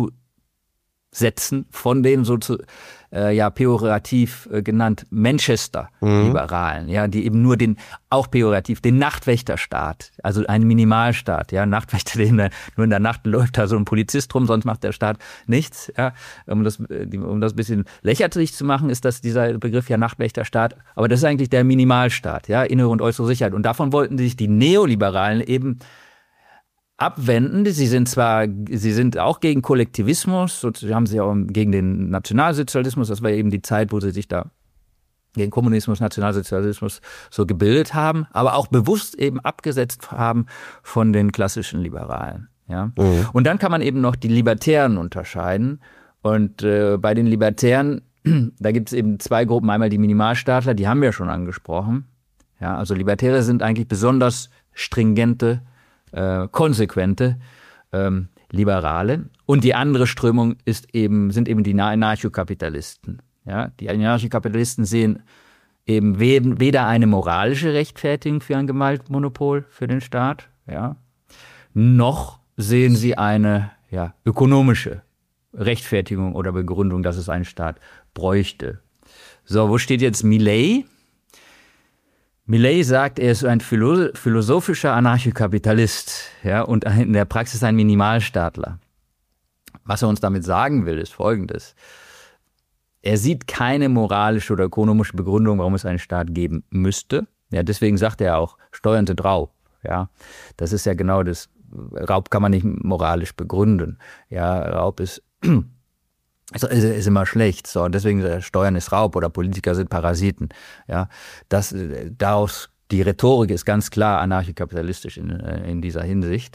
S1: abzusetzen von den so zu, äh, ja, pejorativ äh, genannt Manchester-Liberalen, mhm. ja, die eben nur den, auch pejorativ, den Nachtwächterstaat, also einen Minimalstaat, ja, Nachtwächter, den da, nur in der Nacht läuft da so ein Polizist rum, sonst macht der Staat nichts, ja, um das, um das ein bisschen lächerlich zu machen, ist das dieser Begriff ja Nachtwächterstaat, aber das ist eigentlich der Minimalstaat, ja, innere und äußere Sicherheit, und davon wollten sich die Neoliberalen eben abwenden. Sie sind zwar, sie sind auch gegen Kollektivismus, so haben sie auch gegen den Nationalsozialismus, das war eben die Zeit, wo sie sich da gegen Kommunismus, Nationalsozialismus so gebildet haben, aber auch bewusst eben abgesetzt haben von den klassischen Liberalen. Ja? Mhm. Und dann kann man eben noch die Libertären unterscheiden. Und äh, bei den Libertären, da gibt es eben zwei Gruppen, einmal die Minimalstaatler, die haben wir schon angesprochen. Ja, also Libertäre sind eigentlich besonders stringente, Äh, konsequente ähm, Liberale. Und die andere Strömung ist eben, sind eben die Anarchokapitalisten. Ja, die Anarchokapitalisten sehen eben weder eine moralische Rechtfertigung für ein Gewaltmonopol für den Staat, ja, noch sehen sie eine ja, ökonomische Rechtfertigung oder Begründung, dass es einen Staat bräuchte. So, wo steht jetzt Milei? Milei sagt, er ist ein philosophischer Anarchokapitalist, ja, und in der Praxis ein Minimalstaatler. Was er uns damit sagen will, ist Folgendes. Er sieht keine moralische oder ökonomische Begründung, warum es einen Staat geben müsste. Ja, deswegen sagt er auch, Steuern sind Raub. Ja, das ist ja genau das. Raub kann man nicht moralisch begründen. Ja, Raub ist ist, ist immer schlecht. So, und deswegen Steuern ist Raub oder Politiker sind Parasiten. Ja, das, daraus, die Rhetorik ist ganz klar anarchokapitalistisch in, in dieser Hinsicht.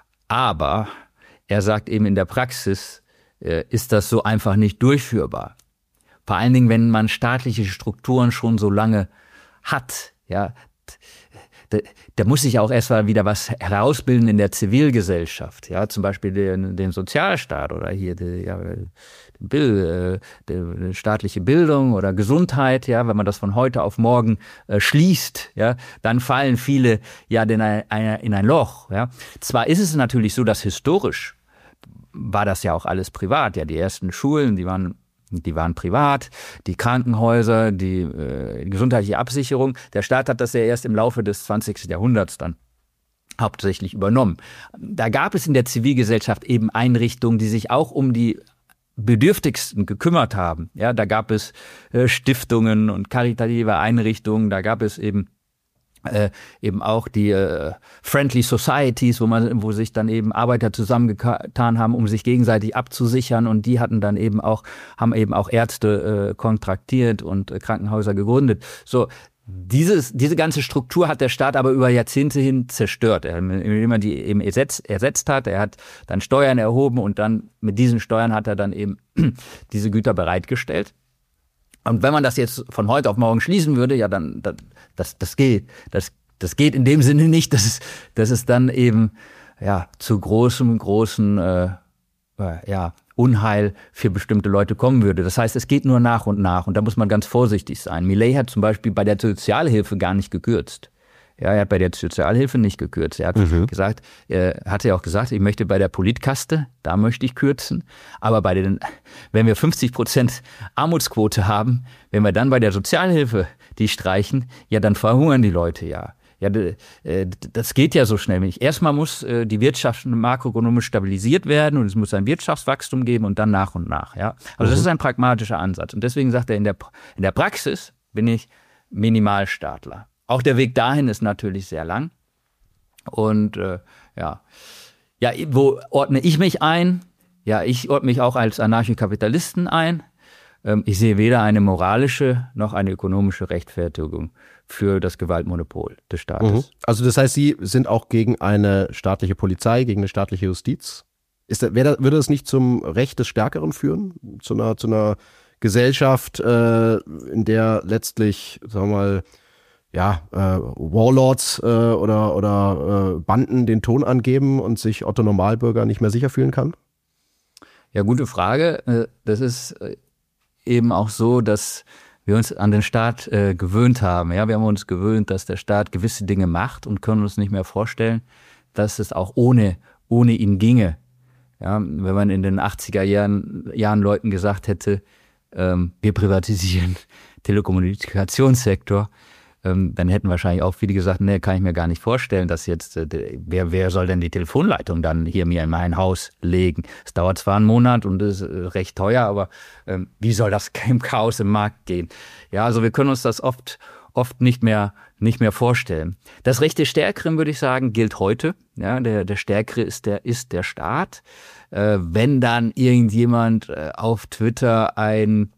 S1: Aber er sagt eben in der Praxis äh, ist das so einfach nicht durchführbar. Vor allen Dingen, wenn man staatliche Strukturen schon so lange hat, ja, Da, da muss sich auch erst mal wieder was herausbilden in der Zivilgesellschaft, ja, zum Beispiel den, den Sozialstaat oder hier die, ja, die, die staatliche Bildung oder Gesundheit, ja, wenn man das von heute auf morgen äh, schließt, ja, dann fallen viele ja in ein, in ein Loch, ja. Zwar ist es natürlich so, dass historisch war das ja auch alles privat, ja, die ersten Schulen, die waren Die waren privat, die Krankenhäuser, die, äh, die gesundheitliche Absicherung. Der Staat hat das ja erst im Laufe des zwanzigsten Jahrhunderts dann hauptsächlich übernommen. Da gab es in der Zivilgesellschaft eben Einrichtungen, die sich auch um die Bedürftigsten gekümmert haben. Ja, da gab es äh, Stiftungen und karitative Einrichtungen, da gab es eben Äh, eben auch die äh, Friendly Societies, wo man, wo sich dann eben Arbeiter zusammengetan haben, um sich gegenseitig abzusichern, und die hatten dann eben auch, haben eben auch Ärzte äh, kontraktiert und äh, Krankenhäuser gegründet. So, dieses, diese ganze Struktur hat der Staat aber über Jahrzehnte hin zerstört, er, indem er die eben ersetzt, ersetzt hat. Er hat dann Steuern erhoben und dann mit diesen Steuern hat er dann eben diese Güter bereitgestellt. Und wenn man das jetzt von heute auf morgen schließen würde, ja, dann, das, das geht. Das, das geht in dem Sinne nicht, dass es, dass es dann eben, ja, zu großem, großen, äh, ja, Unheil für bestimmte Leute kommen würde. Das heißt, es geht nur nach und nach, und da muss man ganz vorsichtig sein. Milei hat zum Beispiel bei der Sozialhilfe gar nicht gekürzt. Ja, er hat bei der Sozialhilfe nicht gekürzt. Er hat mhm. gesagt, er hatte ja auch gesagt, ich möchte bei der Politkaste, da möchte ich kürzen. Aber bei den, wenn wir fünfzig Prozent Armutsquote haben, wenn wir dann bei der Sozialhilfe die streichen, ja, dann verhungern die Leute ja. Ja, das geht ja so schnell nicht. Erstmal muss die Wirtschaft makroökonomisch stabilisiert werden und es muss ein Wirtschaftswachstum geben und dann nach und nach. Ja, also mhm. das ist ein pragmatischer Ansatz. Und deswegen sagt er, in der, in der Praxis bin ich Minimalstaatler. Auch der Weg dahin ist natürlich sehr lang. Und äh, ja, Ja, wo ordne ich mich ein? Ja, ich ordne mich auch als Anarchokapitalisten ein. Ähm, ich sehe weder eine moralische noch eine ökonomische Rechtfertigung für das Gewaltmonopol des Staates.
S2: Mhm. Also das heißt, Sie sind auch gegen eine staatliche Polizei, gegen eine staatliche Justiz? Ist das, wäre das, würde das nicht zum Recht des Stärkeren führen? Zu einer, zu einer Gesellschaft, äh, in der letztlich, sagen wir mal, ja, äh, Warlords äh, oder, oder äh, Banden den Ton angeben und sich Otto Normalbürger nicht mehr sicher fühlen kann?
S1: Ja, gute Frage. Das ist eben auch so, dass wir uns an den Staat äh, gewöhnt haben. Ja, wir haben uns gewöhnt, dass der Staat gewisse Dinge macht und können uns nicht mehr vorstellen, dass es auch ohne, ohne ihn ginge. Ja, wenn man in den achtziger Jahren, Jahren Leuten gesagt hätte, ähm, wir privatisieren Telekommunikationssektor, ähm, dann hätten wahrscheinlich auch viele gesagt, nee, kann ich mir gar nicht vorstellen, dass jetzt, äh, wer, wer soll denn die Telefonleitung dann hier mir in mein Haus legen? Es dauert zwar einen Monat und ist äh, recht teuer, aber ähm, wie soll das im Chaos im Markt gehen? Ja, also wir können uns das oft, oft nicht mehr, nicht mehr vorstellen. Das Recht des Stärkeren, würde ich sagen, gilt heute. Ja, der, der Stärkere ist der, ist der Staat. Äh, wenn dann irgendjemand äh, auf Twitter ein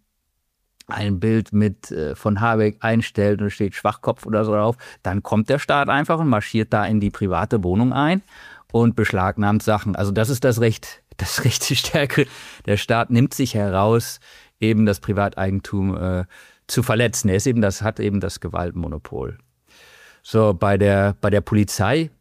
S1: ein Bild mit äh, von Habeck einstellt und steht Schwachkopf oder so drauf, dann kommt der Staat einfach und marschiert da in die private Wohnung ein und beschlagnahmt Sachen. Also das ist das Recht, das Recht der Stärke. Der Staat nimmt sich heraus, eben das Privateigentum äh, zu verletzen. Er ist eben das, hat eben das Gewaltmonopol. So, bei der, bei der Polizei,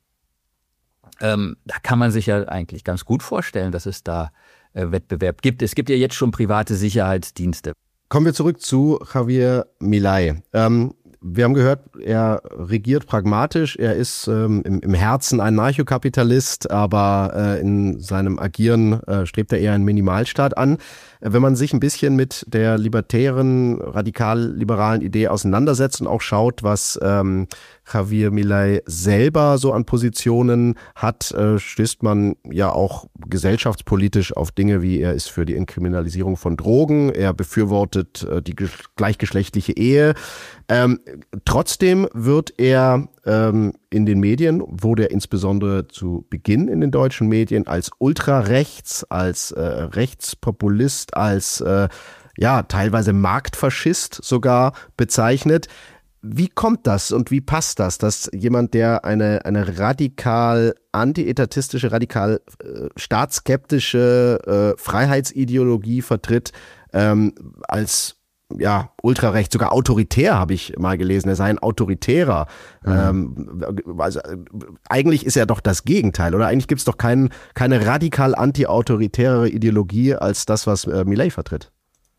S1: ähm, da kann man sich ja eigentlich ganz gut vorstellen, dass es da äh, Wettbewerb gibt. Es gibt ja jetzt schon private Sicherheitsdienste.
S2: Kommen wir zurück zu Javier Milei. Ähm, wir haben gehört, er regiert pragmatisch, er ist ähm, im, im Herzen ein Anarchokapitalist, aber äh, in seinem Agieren äh, strebt er eher einen Minimalstaat an. Äh, wenn man sich ein bisschen mit der libertären, radikal-liberalen Idee auseinandersetzt und auch schaut, was ähm, Javier Milei selber so an Positionen hat, äh, stößt man ja auch gesellschaftspolitisch auf Dinge wie, er ist für die Entkriminalisierung von Drogen, er befürwortet äh, die gleichgeschlechtliche Ehe. Ähm, trotzdem wird er ähm, in den Medien, wurde er insbesondere zu Beginn in den deutschen Medien als ultrarechts, als äh, Rechtspopulist, als äh, ja teilweise Marktfaschist sogar bezeichnet. Wie kommt das und wie passt das, dass jemand, der eine, eine radikal antietatistische, radikal äh, staatsskeptische äh, Freiheitsideologie vertritt, ähm, als ja ultrarecht, sogar autoritär, habe ich mal gelesen, er sei ein Autoritärer. Mhm. Ähm, also, eigentlich ist er doch das Gegenteil, oder? Eigentlich gibt es doch kein, keine radikal anti-autoritäre Ideologie als das, was äh, Milei vertritt.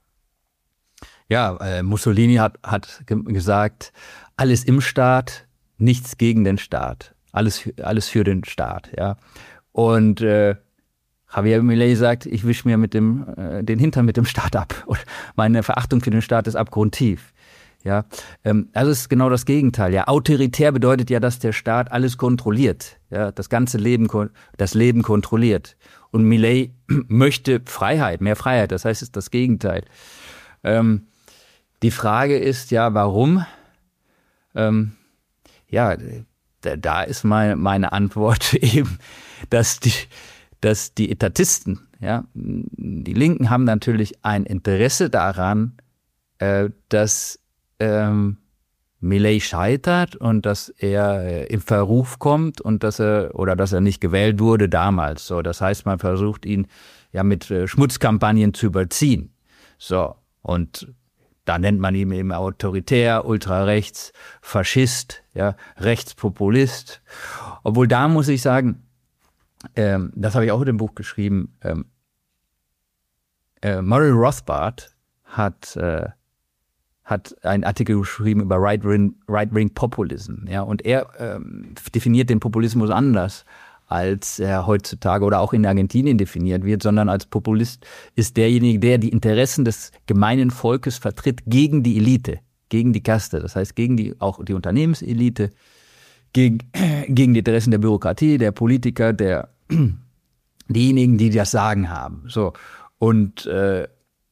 S1: Ja, äh, Mussolini hat, hat ge- gesagt, alles im Staat, nichts gegen den Staat. Alles, alles für den Staat, ja. Und äh, Javier Milei sagt, ich wische mir mit dem, äh, den Hintern mit dem Staat ab. Und meine Verachtung für den Staat ist abgrundtief. Ja, ähm, also es ist genau das Gegenteil. Ja, autoritär bedeutet ja, dass der Staat alles kontrolliert. Ja, das ganze Leben, das Leben kontrolliert. Und Milei möchte Freiheit, mehr Freiheit. Das heißt, es ist das Gegenteil. Ähm, Die Frage ist ja, warum? Ähm, ja, da, da ist meine, meine Antwort eben, dass die, dass die Etatisten, ja, die Linken haben natürlich ein Interesse daran, äh, dass ähm, Milei scheitert und dass er äh, in Verruf kommt und dass er oder dass er nicht gewählt wurde damals. So, das heißt, man versucht ihn ja mit äh, Schmutzkampagnen zu überziehen. So, und da nennt man ihn eben autoritär, ultrarechts, Faschist, ja, Rechtspopulist. Obwohl da muss ich sagen, ähm, das habe ich auch in dem Buch geschrieben, ähm, äh, Murray Rothbard hat, äh, hat einen Artikel geschrieben über Right-Wing, Right-Wing Populism. Ja, und er ähm, definiert den Populismus anders, als er heutzutage oder auch in Argentinien definiert wird, sondern als Populist ist derjenige, der die Interessen des gemeinen Volkes vertritt gegen die Elite, gegen die Kaste, das heißt gegen die auch die Unternehmenselite, gegen, gegen die Interessen der Bürokratie, der Politiker, der diejenigen, die das Sagen haben. So und äh,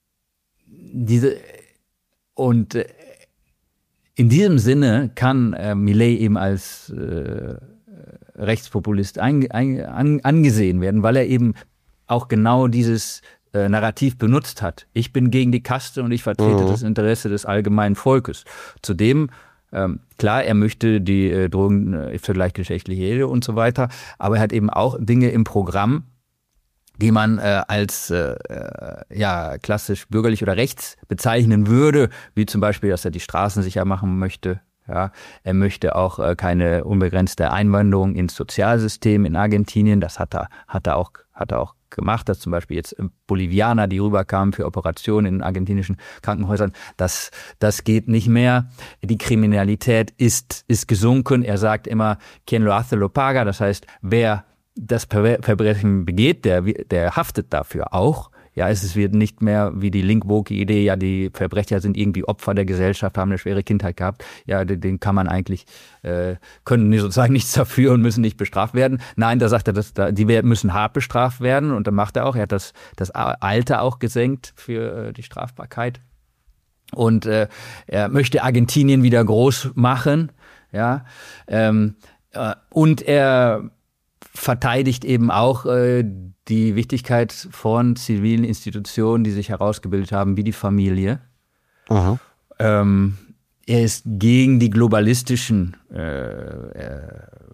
S1: diese und äh, in diesem Sinne kann äh, Milei eben als äh, Rechtspopulist ein, ein, an, angesehen werden, weil er eben auch genau dieses äh, Narrativ benutzt hat. Ich bin gegen die Kaste und ich vertrete mhm. das Interesse des allgemeinen Volkes. Zudem, ähm, klar, er möchte die äh, Drogen äh, für gleichgeschlechtliche Ehe und so weiter, aber er hat eben auch Dinge im Programm, die man äh, als äh, ja klassisch bürgerlich oder rechts bezeichnen würde, wie zum Beispiel, dass er die Straßen sicher machen möchte. Ja, er möchte auch äh, keine unbegrenzte Einwanderung ins Sozialsystem in Argentinien. Das hat er, hat er auch, hat er auch gemacht, dass zum Beispiel jetzt Bolivianer, die rüberkamen für Operationen in argentinischen Krankenhäusern, das, das geht nicht mehr. Die Kriminalität ist, ist gesunken. Er sagt immer, quien lo hace lo paga. Das heißt, wer das Verbrechen begeht, der, der haftet dafür auch. Ja, es wird nicht mehr wie die link-woke-Idee, ja, die Verbrecher sind irgendwie Opfer der Gesellschaft, haben eine schwere Kindheit gehabt. Ja, den kann man eigentlich, äh, können sozusagen nichts dafür und müssen nicht bestraft werden. Nein, da sagt er, dass da, die müssen hart bestraft werden und dann macht er auch. Er hat das, das Alter auch gesenkt für äh, die Strafbarkeit. Und äh, er möchte Argentinien wieder groß machen. Ja, ähm, äh, und er verteidigt eben auch äh, die Wichtigkeit von zivilen Institutionen, die sich herausgebildet haben, wie die Familie. Aha. Ähm, er ist gegen die globalistischen äh, äh,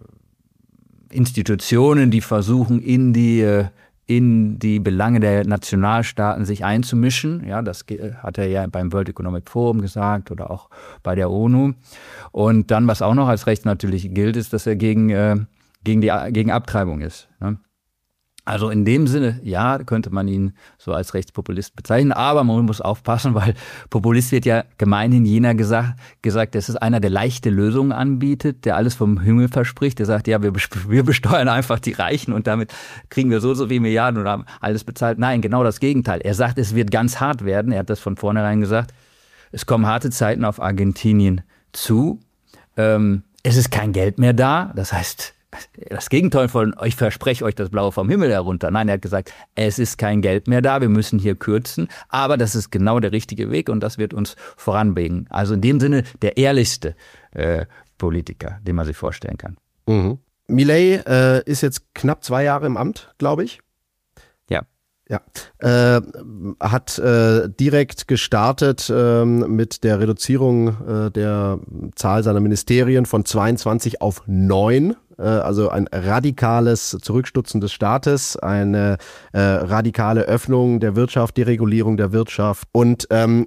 S1: Institutionen, die versuchen, in die, äh, in die Belange der Nationalstaaten sich einzumischen. Ja, das hat er ja beim World Economic Forum gesagt oder auch bei der UNO. Und dann, was auch noch als Recht natürlich gilt, ist, dass er gegen äh, gegen die gegen Abtreibung ist. Ne? Also in dem Sinne, ja, könnte man ihn so als Rechtspopulist bezeichnen, aber man muss aufpassen, weil Populist wird ja gemeinhin jener gesagt, gesagt, das ist einer, der leichte Lösungen anbietet, der alles vom Himmel verspricht, der sagt, ja, wir, wir besteuern einfach die Reichen und damit kriegen wir so so wie Milliarden und haben alles bezahlt. Nein, genau das Gegenteil. Er sagt, es wird ganz hart werden. Er hat das von vornherein gesagt. Es kommen harte Zeiten auf Argentinien zu. Ähm, es ist kein Geld mehr da. Das heißt, das Gegenteil von, ich verspreche euch das Blaue vom Himmel herunter. Nein, er hat gesagt, es ist kein Geld mehr da, wir müssen hier kürzen, aber das ist genau der richtige Weg und das wird uns voranbringen. Also in dem Sinne der ehrlichste äh, Politiker, den man sich vorstellen kann.
S2: Mhm. Milei äh, ist jetzt knapp zwei Jahre im Amt, glaube ich.
S1: Ja.
S2: Ja, äh, hat äh, direkt gestartet äh, mit der Reduzierung äh, der Zahl seiner Ministerien von zweiundzwanzig auf neun. Also ein radikales Zurückstutzen des Staates, eine äh, radikale Öffnung der Wirtschaft, Deregulierung der Wirtschaft. Und ähm,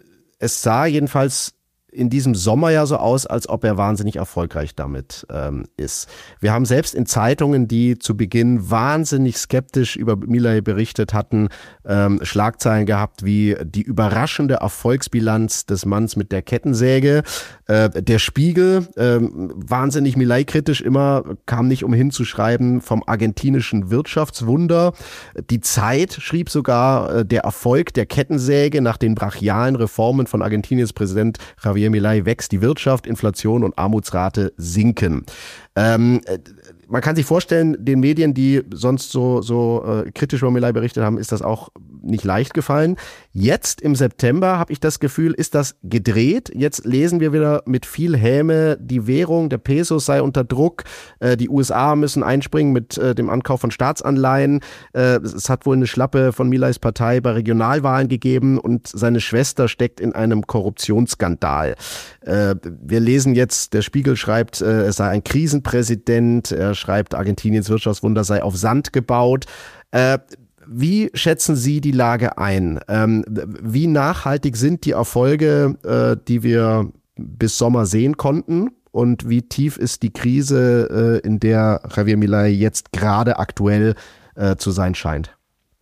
S2: es sah jedenfalls in diesem Sommer ja so aus, als ob er wahnsinnig erfolgreich damit ähm, ist. Wir haben selbst in Zeitungen, die zu Beginn wahnsinnig skeptisch über Milei berichtet hatten, ähm, Schlagzeilen gehabt wie die überraschende Erfolgsbilanz des Manns mit der Kettensäge. Äh, der Spiegel, äh, wahnsinnig Milei-kritisch immer, kam nicht umhin zu schreiben vom argentinischen Wirtschaftswunder. Die Zeit schrieb sogar, äh, der Erfolg der Kettensäge nach den brachialen Reformen von Argentiniens Präsident Javier Milei wächst die Wirtschaft, Inflation und Armutsrate sinken. Ähm, man kann sich vorstellen, den Medien, die sonst so, so äh, kritisch über Milei berichtet haben, ist das auch nicht leicht gefallen. Jetzt im September habe ich das Gefühl, ist das gedreht. Jetzt lesen wir wieder mit viel Häme, die Währung, der Peso sei unter Druck. Äh, die U S A müssen einspringen mit äh, dem Ankauf von Staatsanleihen. Äh, es hat wohl eine Schlappe von Mileis Partei bei Regionalwahlen gegeben und seine Schwester steckt in einem Korruptionsskandal. Äh, wir lesen jetzt, der Spiegel schreibt, äh, es sei ein Krisenpräsident. Er schreibt, Argentiniens Wirtschaftswunder sei auf Sand gebaut. Äh, Wie schätzen Sie die Lage ein? Ähm, wie nachhaltig sind die Erfolge, äh, die wir bis Sommer sehen konnten? Und wie tief ist die Krise, äh, in der Javier Milei jetzt gerade aktuell äh, zu sein scheint?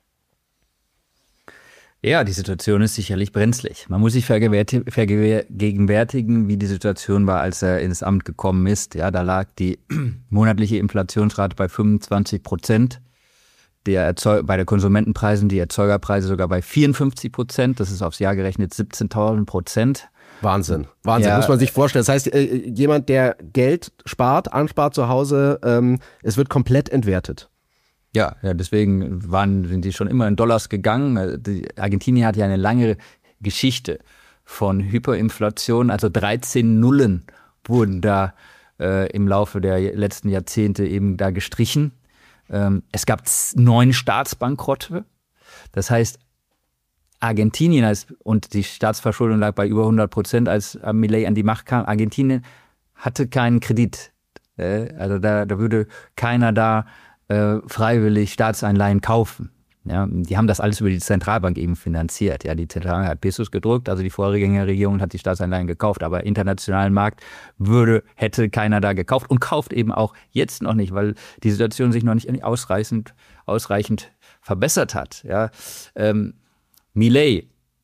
S1: Ja, die Situation ist sicherlich brenzlig. Man muss sich vergegenwärtigen, wie die Situation war, als er ins Amt gekommen ist. Ja, da lag die monatliche Inflationsrate bei fünfundzwanzig Prozent. Der Erzeug- bei der Konsumentenpreisen die Erzeugerpreise sogar bei vierundfünfzig Prozent. Das ist aufs Jahr gerechnet siebzehntausend Prozent.
S2: Wahnsinn, Wahnsinn,
S1: Ja.
S2: muss man sich vorstellen. Das heißt, äh, jemand, der Geld spart, anspart zu Hause, ähm, es wird komplett entwertet.
S1: Ja, ja, deswegen waren, sind die schon immer in Dollars gegangen. Die Argentinien hat ja eine lange Geschichte von Hyperinflation, also dreizehn Nullen wurden da äh, im Laufe der letzten Jahrzehnte eben da gestrichen. Ähm, es gab neun Staatsbankrotte. Das heißt, Argentinien als, und die Staatsverschuldung lag bei über hundert Prozent, als Milei an die Macht kam. Argentinien hatte keinen Kredit. Äh, also da, da würde keiner da äh, freiwillig Staatsanleihen kaufen. Ja, die haben das alles über die Zentralbank eben finanziert. Ja, die Zentralbank hat Pesos gedruckt, also die Vorgängerregierung hat die Staatsanleihen gekauft, aber internationalen Markt würde, hätte keiner da gekauft und kauft eben auch jetzt noch nicht, weil die Situation sich noch nicht ausreichend, ausreichend verbessert hat. Ja, ähm, Milei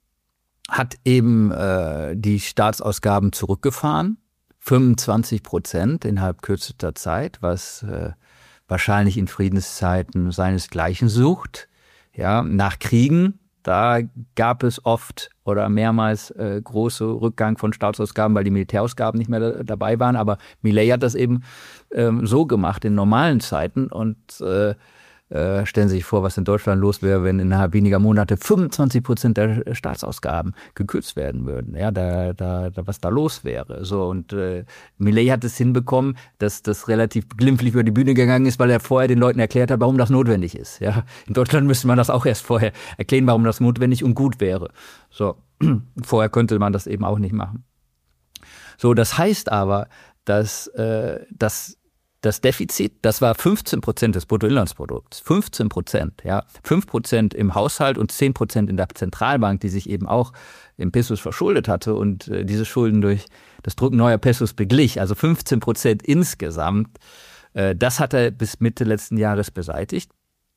S1: hat eben äh, die Staatsausgaben zurückgefahren, fünfundzwanzig Prozent innerhalb kürzester Zeit, was äh, wahrscheinlich in Friedenszeiten seinesgleichen sucht. Ja, nach Kriegen, da gab es oft oder mehrmals äh, große Rückgang von Staatsausgaben, weil die Militärausgaben nicht mehr da, dabei waren. Aber Milei hat das eben ähm, so gemacht in normalen Zeiten und äh, äh, stellen Sie sich vor, was in Deutschland los wäre, wenn innerhalb weniger Monate fünfundzwanzig Prozent der Staatsausgaben gekürzt werden würden. Ja, da, da, da was da los wäre. So und äh, Milei hat es hinbekommen, dass das relativ glimpflich über die Bühne gegangen ist, weil er vorher den Leuten erklärt hat, warum das notwendig ist. Ja, in Deutschland müsste man das auch erst vorher erklären, warum das notwendig und gut wäre. So, vorher könnte man das eben auch nicht machen. So, das heißt aber, dass äh, das Das Defizit, das war fünfzehn Prozent des Bruttoinlandsprodukts. fünfzehn Prozent, ja. fünf Prozent im Haushalt und zehn Prozent in der Zentralbank, die sich eben auch in Pesos verschuldet hatte und äh, diese Schulden durch das Drucken neuer Pesos beglich. Also fünfzehn Prozent insgesamt. Äh, das hat er bis Mitte letzten Jahres beseitigt.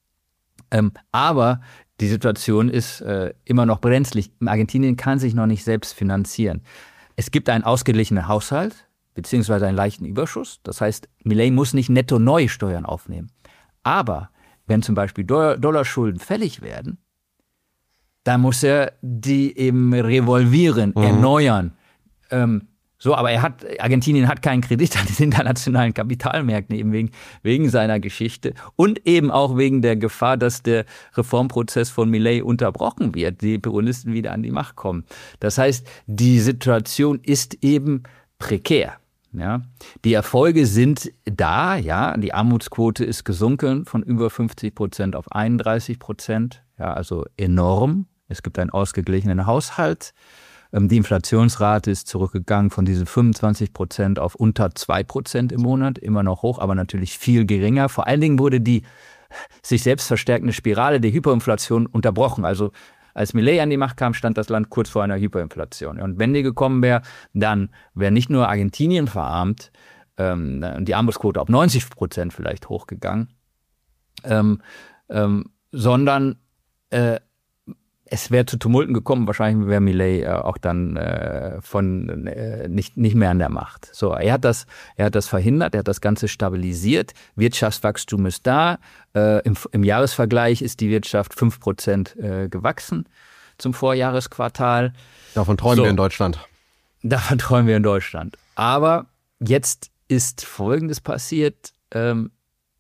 S1: Ähm, aber die Situation ist äh, immer noch brenzlig. Argentinien kann sich noch nicht selbst finanzieren. Es gibt einen ausgeglichenen Haushalt, beziehungsweise einen leichten Überschuss. Das heißt, Milei muss nicht netto neue Steuern aufnehmen. Aber wenn zum Beispiel Dollarschulden fällig werden, dann muss er die eben revolvieren, mhm. erneuern. Ähm, so, aber er hat, Argentinien hat keinen Kredit an den internationalen Kapitalmärkten, eben wegen, wegen seiner Geschichte und eben auch wegen der Gefahr, dass der Reformprozess von Milei unterbrochen wird, die Peronisten wieder an die Macht kommen. Das heißt, die Situation ist eben prekär. Ja, die Erfolge sind da, ja, die Armutsquote ist gesunken von über fünfzig Prozent auf einunddreißig Prozent, ja, also enorm. Es gibt einen ausgeglichenen Haushalt. Die Inflationsrate ist zurückgegangen von diesen fünfundzwanzig Prozent auf unter zwei Prozent im Monat, immer noch hoch, aber natürlich viel geringer. Vor allen Dingen wurde die sich selbst verstärkende Spirale der Hyperinflation unterbrochen, also als Milei an die Macht kam, stand das Land kurz vor einer Hyperinflation. Und wenn die gekommen wäre, dann wäre nicht nur Argentinien verarmt, ähm, die Armutsquote auf neunzig Prozent vielleicht hochgegangen, ähm, ähm, sondern äh, es wäre zu Tumulten gekommen. Wahrscheinlich wäre Milei äh, auch dann äh, von äh, nicht nicht mehr an der Macht. So, er hat das, er hat das verhindert, er hat das Ganze stabilisiert. Wirtschaftswachstum ist da. Äh, im, Im Jahresvergleich ist die Wirtschaft fünf Prozent äh, gewachsen zum Vorjahresquartal.
S2: Davon träumen so. wir in Deutschland.
S1: Davon träumen wir in Deutschland. Aber jetzt ist Folgendes passiert. Ähm,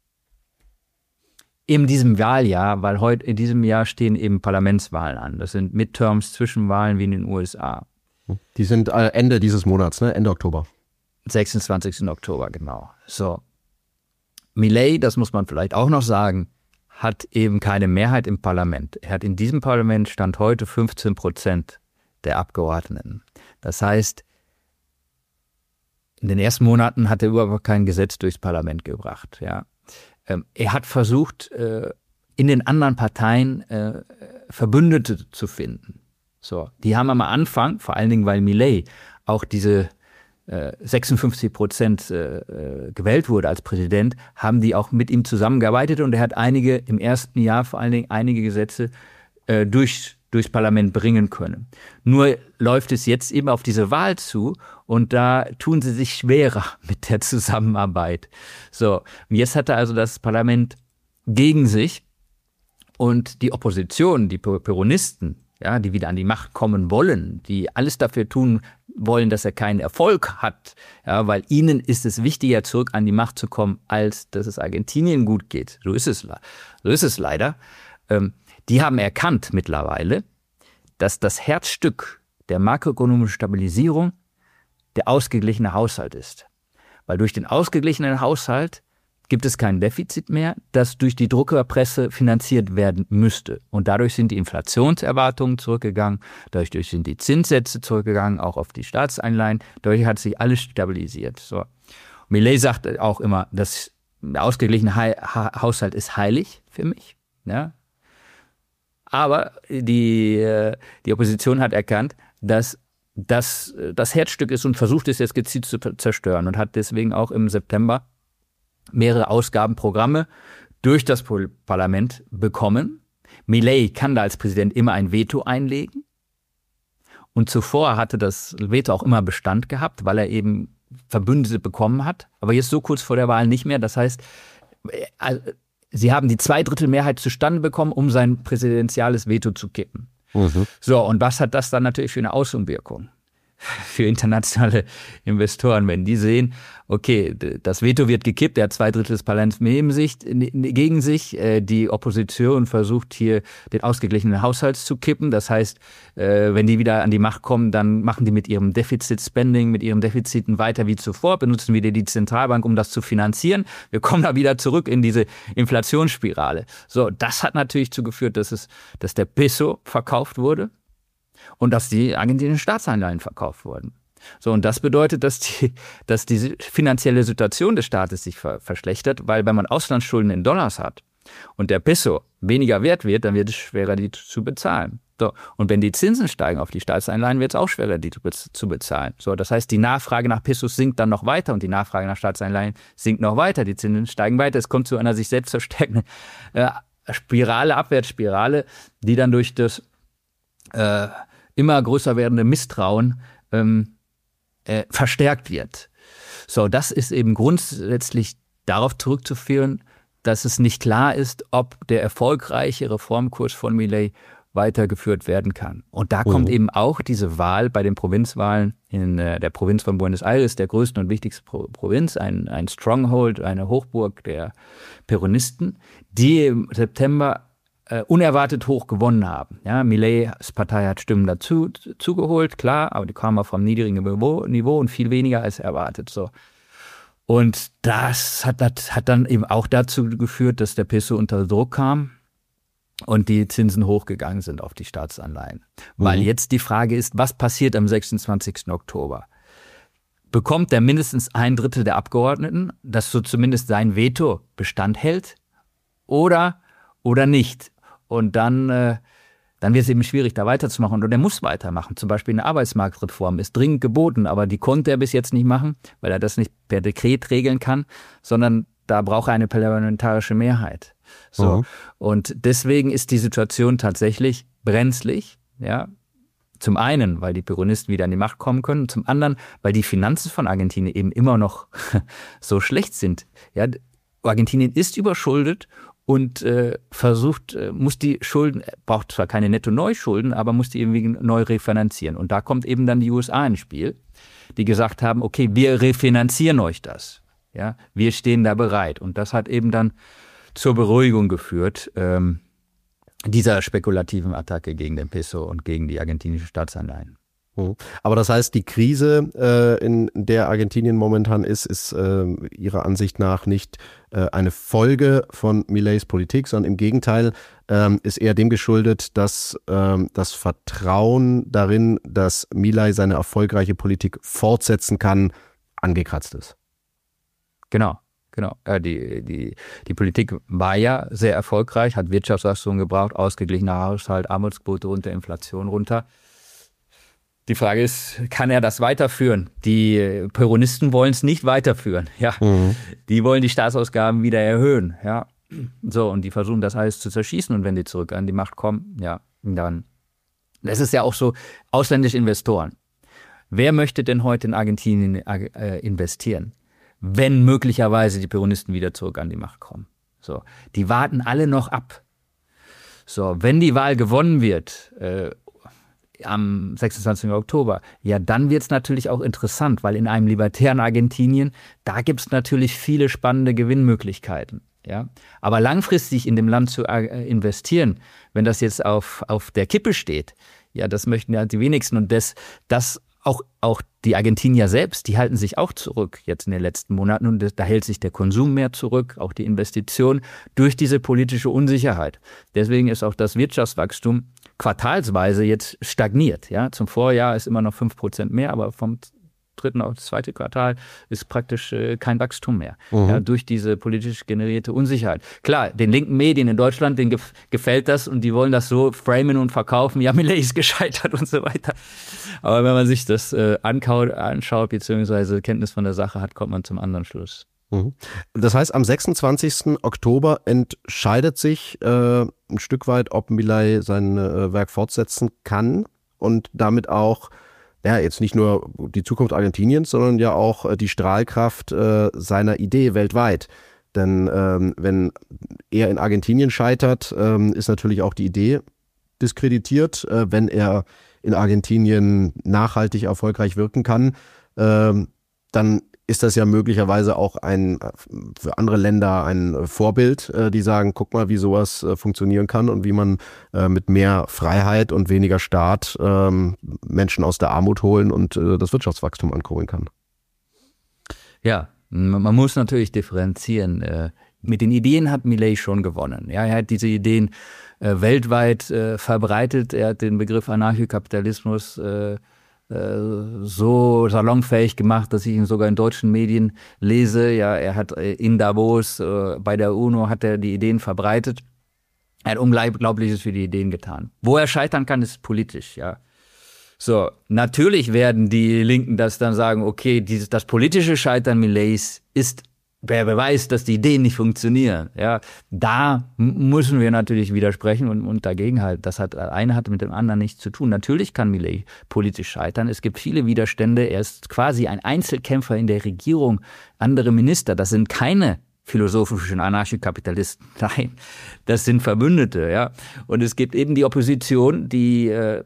S1: In diesem Wahljahr, weil heute in diesem Jahr stehen eben Parlamentswahlen an. Das sind Midterms, Zwischenwahlen wie in den U S A.
S2: Die sind Ende dieses Monats, ne? Ende Oktober.
S1: sechsundzwanzigsten Oktober, genau. So. Milei, das muss man vielleicht auch noch sagen, hat eben keine Mehrheit im Parlament. Er hat in diesem Parlament Stand heute fünfzehn Prozent der Abgeordneten. Das heißt, in den ersten Monaten hat er überhaupt kein Gesetz durchs Parlament gebracht, ja. Er hat versucht, in den anderen Parteien Verbündete zu finden. So, die haben am Anfang, vor allen Dingen, weil Milei auch diese sechsundfünfzig Prozent gewählt wurde als Präsident, haben die auch mit ihm zusammengearbeitet und er hat einige, im ersten Jahr vor allen Dingen einige Gesetze durch durchs Parlament bringen können. Nur läuft es jetzt eben auf diese Wahl zu und da tun sie sich schwerer mit der Zusammenarbeit. So, und jetzt hat er also das Parlament gegen sich und die Opposition, die Peronisten, ja, die wieder an die Macht kommen wollen, die alles dafür tun wollen, dass er keinen Erfolg hat, ja, weil ihnen ist es wichtiger, zurück an die Macht zu kommen, als dass es Argentinien gut geht. So ist es, so ist es leider. Ähm, Die haben erkannt mittlerweile, dass das Herzstück der makroökonomischen Stabilisierung der ausgeglichene Haushalt ist. Weil durch den ausgeglichenen Haushalt gibt es kein Defizit mehr, das durch die Druckerpresse finanziert werden müsste. Und dadurch sind die Inflationserwartungen zurückgegangen, dadurch sind die Zinssätze zurückgegangen, auch auf die Staatseinleihen. Dadurch hat sich alles stabilisiert. So. Milei sagt auch immer, dass der ausgeglichene ha- Haushalt ist heilig für mich. Ja. Aber die, die Opposition hat erkannt, dass das das Herzstück ist und versucht es jetzt gezielt zu zerstören und hat deswegen auch im September mehrere Ausgabenprogramme durch das Parlament bekommen. Milei kann da als Präsident immer ein Veto einlegen. Und zuvor hatte das Veto auch immer Bestand gehabt, weil er eben Verbündete bekommen hat. Aber jetzt so kurz vor der Wahl nicht mehr. Das heißt, sie haben die Zweidrittelmehrheit zustande bekommen, um sein präsidentiales Veto zu kippen. Mhm. So, und was hat das dann natürlich für eine Außenwirkung? Für internationale Investoren, wenn die sehen, okay, das Veto wird gekippt, der hat zwei Drittel des Parlaments neben sich, gegen sich, die Opposition versucht hier den ausgeglichenen Haushalt zu kippen, das heißt, wenn die wieder an die Macht kommen, dann machen die mit ihrem Defizit-Spending, mit ihren Defiziten weiter wie zuvor, benutzen wieder die Zentralbank, um das zu finanzieren. Wir kommen da wieder zurück in diese Inflationsspirale. So, das hat natürlich dazu geführt, dass es, dass der Peso verkauft wurde. Und dass die argentinischen Staatsanleihen verkauft wurden. So, und das bedeutet, dass die, dass die finanzielle Situation des Staates sich ver- verschlechtert, weil wenn man Auslandsschulden in Dollars hat und der Peso weniger wert wird, dann wird es schwerer, die zu bezahlen. So, und wenn die Zinsen steigen auf die Staatsanleihen, wird es auch schwerer, die zu bezahlen. So, das heißt, die Nachfrage nach Pesos sinkt dann noch weiter und die Nachfrage nach Staatsanleihen sinkt noch weiter. Die Zinsen steigen weiter. Es kommt zu einer sich selbst verstärkenden äh, Spirale, Abwärtsspirale, die dann durch das äh, immer größer werdende Misstrauen ähm, äh, verstärkt wird. So, das ist eben grundsätzlich darauf zurückzuführen, dass es nicht klar ist, ob der erfolgreiche Reformkurs von Milei weitergeführt werden kann. Und da kommt oh. eben auch diese Wahl bei den Provinzwahlen in äh, der Provinz von Buenos Aires, der größten und wichtigsten Pro- Provinz, ein, ein Stronghold, eine Hochburg der Peronisten, die im September Uh, unerwartet hoch gewonnen haben. Ja, Mileis Partei hat Stimmen dazu zugeholt, klar, aber die kamen auf einem niedrigen Niveau, Niveau und viel weniger als erwartet. So. Und das hat, das hat dann eben auch dazu geführt, dass der Peso unter Druck kam und die Zinsen hochgegangen sind auf die Staatsanleihen. Mhm. Weil jetzt die Frage ist, was passiert am sechsundzwanzigsten Oktober? Bekommt der mindestens ein Drittel der Abgeordneten, das so zumindest sein Veto Bestand hält? Oder, oder nicht? Und dann, äh, dann wird es eben schwierig, da weiterzumachen. Und er muss weitermachen. Zum Beispiel eine Arbeitsmarktreform ist dringend geboten, aber die konnte er bis jetzt nicht machen, weil er das nicht per Dekret regeln kann, sondern da braucht er eine parlamentarische Mehrheit. So. Mhm. Und deswegen ist die Situation tatsächlich brenzlig. Ja. Zum einen, weil die Peronisten wieder an die Macht kommen können, zum anderen, weil die Finanzen von Argentinien eben immer noch so schlecht sind. Ja. Argentinien ist überschuldet und äh, versucht, äh, muss die Schulden, braucht zwar keine Netto-Neuschulden, aber muss die irgendwie neu refinanzieren. Und da kommt eben dann die U S A ins Spiel, die gesagt haben, okay, wir refinanzieren euch das. Ja, wir stehen da bereit. Und das hat eben dann zur Beruhigung geführt, ähm, dieser spekulativen Attacke gegen den Peso und gegen die argentinischen Staatsanleihen.
S2: Aber das heißt, die Krise, äh, in der Argentinien momentan ist, ist äh, Ihrer Ansicht nach nicht äh, eine Folge von Mileis Politik, sondern im Gegenteil ähm, ist eher dem geschuldet, dass ähm, das Vertrauen darin, dass Milei seine erfolgreiche Politik fortsetzen kann, angekratzt ist.
S1: Genau. Genau, ja, die, die, die Politik war ja sehr erfolgreich, hat Wirtschaftswachstum gebraucht, ausgeglichener Haushalt, Armutsquote runter, Inflation runter. Die Frage ist, kann er das weiterführen? Die Peronisten wollen es nicht weiterführen. Ja, mhm. Die wollen die Staatsausgaben wieder erhöhen. Ja, so, und die versuchen das alles zu zerschießen. Und wenn die zurück an die Macht kommen, ja, dann. Das ist ja auch so, ausländische Investoren. Wer möchte denn heute in Argentinien äh, investieren, wenn möglicherweise die Peronisten wieder zurück an die Macht kommen? So, die warten alle noch ab. So, wenn die Wahl gewonnen wird, äh, am sechsundzwanzigsten Oktober, ja, dann wird es natürlich auch interessant, weil in einem libertären Argentinien, da gibt es natürlich viele spannende Gewinnmöglichkeiten. Ja? Aber langfristig in dem Land zu äh, investieren, wenn das jetzt auf, auf der Kippe steht, ja, das möchten ja die wenigsten. Und das, das auch, auch die Argentinier selbst, die halten sich auch zurück jetzt in den letzten Monaten und da hält sich der Konsum mehr zurück, auch die Investition durch diese politische Unsicherheit. Deswegen ist auch das Wirtschaftswachstum quartalsweise jetzt stagniert. Ja, zum Vorjahr ist immer noch fünf Prozent mehr, aber vom dritten auf das zweite Quartal ist praktisch äh, kein Wachstum mehr. Mhm. Ja, durch diese politisch generierte Unsicherheit. Klar, den linken Medien in Deutschland, denen gef- gefällt das und die wollen das so framen und verkaufen, ja, Milei ist gescheitert und so weiter. Aber wenn man sich das äh, ankaut, anschaut, beziehungsweise Kenntnis von der Sache hat, kommt man zum anderen Schluss.
S2: Mhm. Das heißt, am sechsundzwanzigsten Oktober entscheidet sich äh, ein Stück weit, ob Milei sein äh, Werk fortsetzen kann und damit auch ja, jetzt nicht nur die Zukunft Argentiniens, sondern ja auch die Strahlkraft äh, seiner Idee weltweit. Denn ähm, wenn er in Argentinien scheitert, ähm, ist natürlich auch die Idee diskreditiert. Äh, wenn er in Argentinien nachhaltig erfolgreich wirken kann, ähm, dann ist das ja möglicherweise auch ein für andere Länder ein Vorbild, die sagen, guck mal, wie sowas funktionieren kann und wie man mit mehr Freiheit und weniger Staat Menschen aus der Armut holen und das Wirtschaftswachstum ankurbeln kann.
S1: Ja, man muss natürlich differenzieren. Mit den Ideen hat Milei schon gewonnen. Ja, er hat diese Ideen weltweit verbreitet. Er hat den Begriff Anarchokapitalismus so salonfähig gemacht, dass ich ihn sogar in deutschen Medien lese. Ja, er hat in Davos bei der UNO hat er die Ideen verbreitet. Er hat Unglaubliches für die Ideen getan. Wo er scheitern kann, ist politisch. Ja, so natürlich werden die Linken das dann sagen: Okay, dieses das politische Scheitern Mileis ist der Beweis, dass die Ideen nicht funktionieren. Ja, da müssen wir natürlich widersprechen und, und dagegen halten. Das hat eine hat mit dem anderen nichts zu tun. Natürlich kann Milei politisch scheitern. Es gibt viele Widerstände. Er ist quasi ein Einzelkämpfer in der Regierung. Andere Minister, das sind keine philosophischen Anarchokapitalisten. Nein, das sind Verbündete. Ja, und es gibt eben die Opposition, die äh,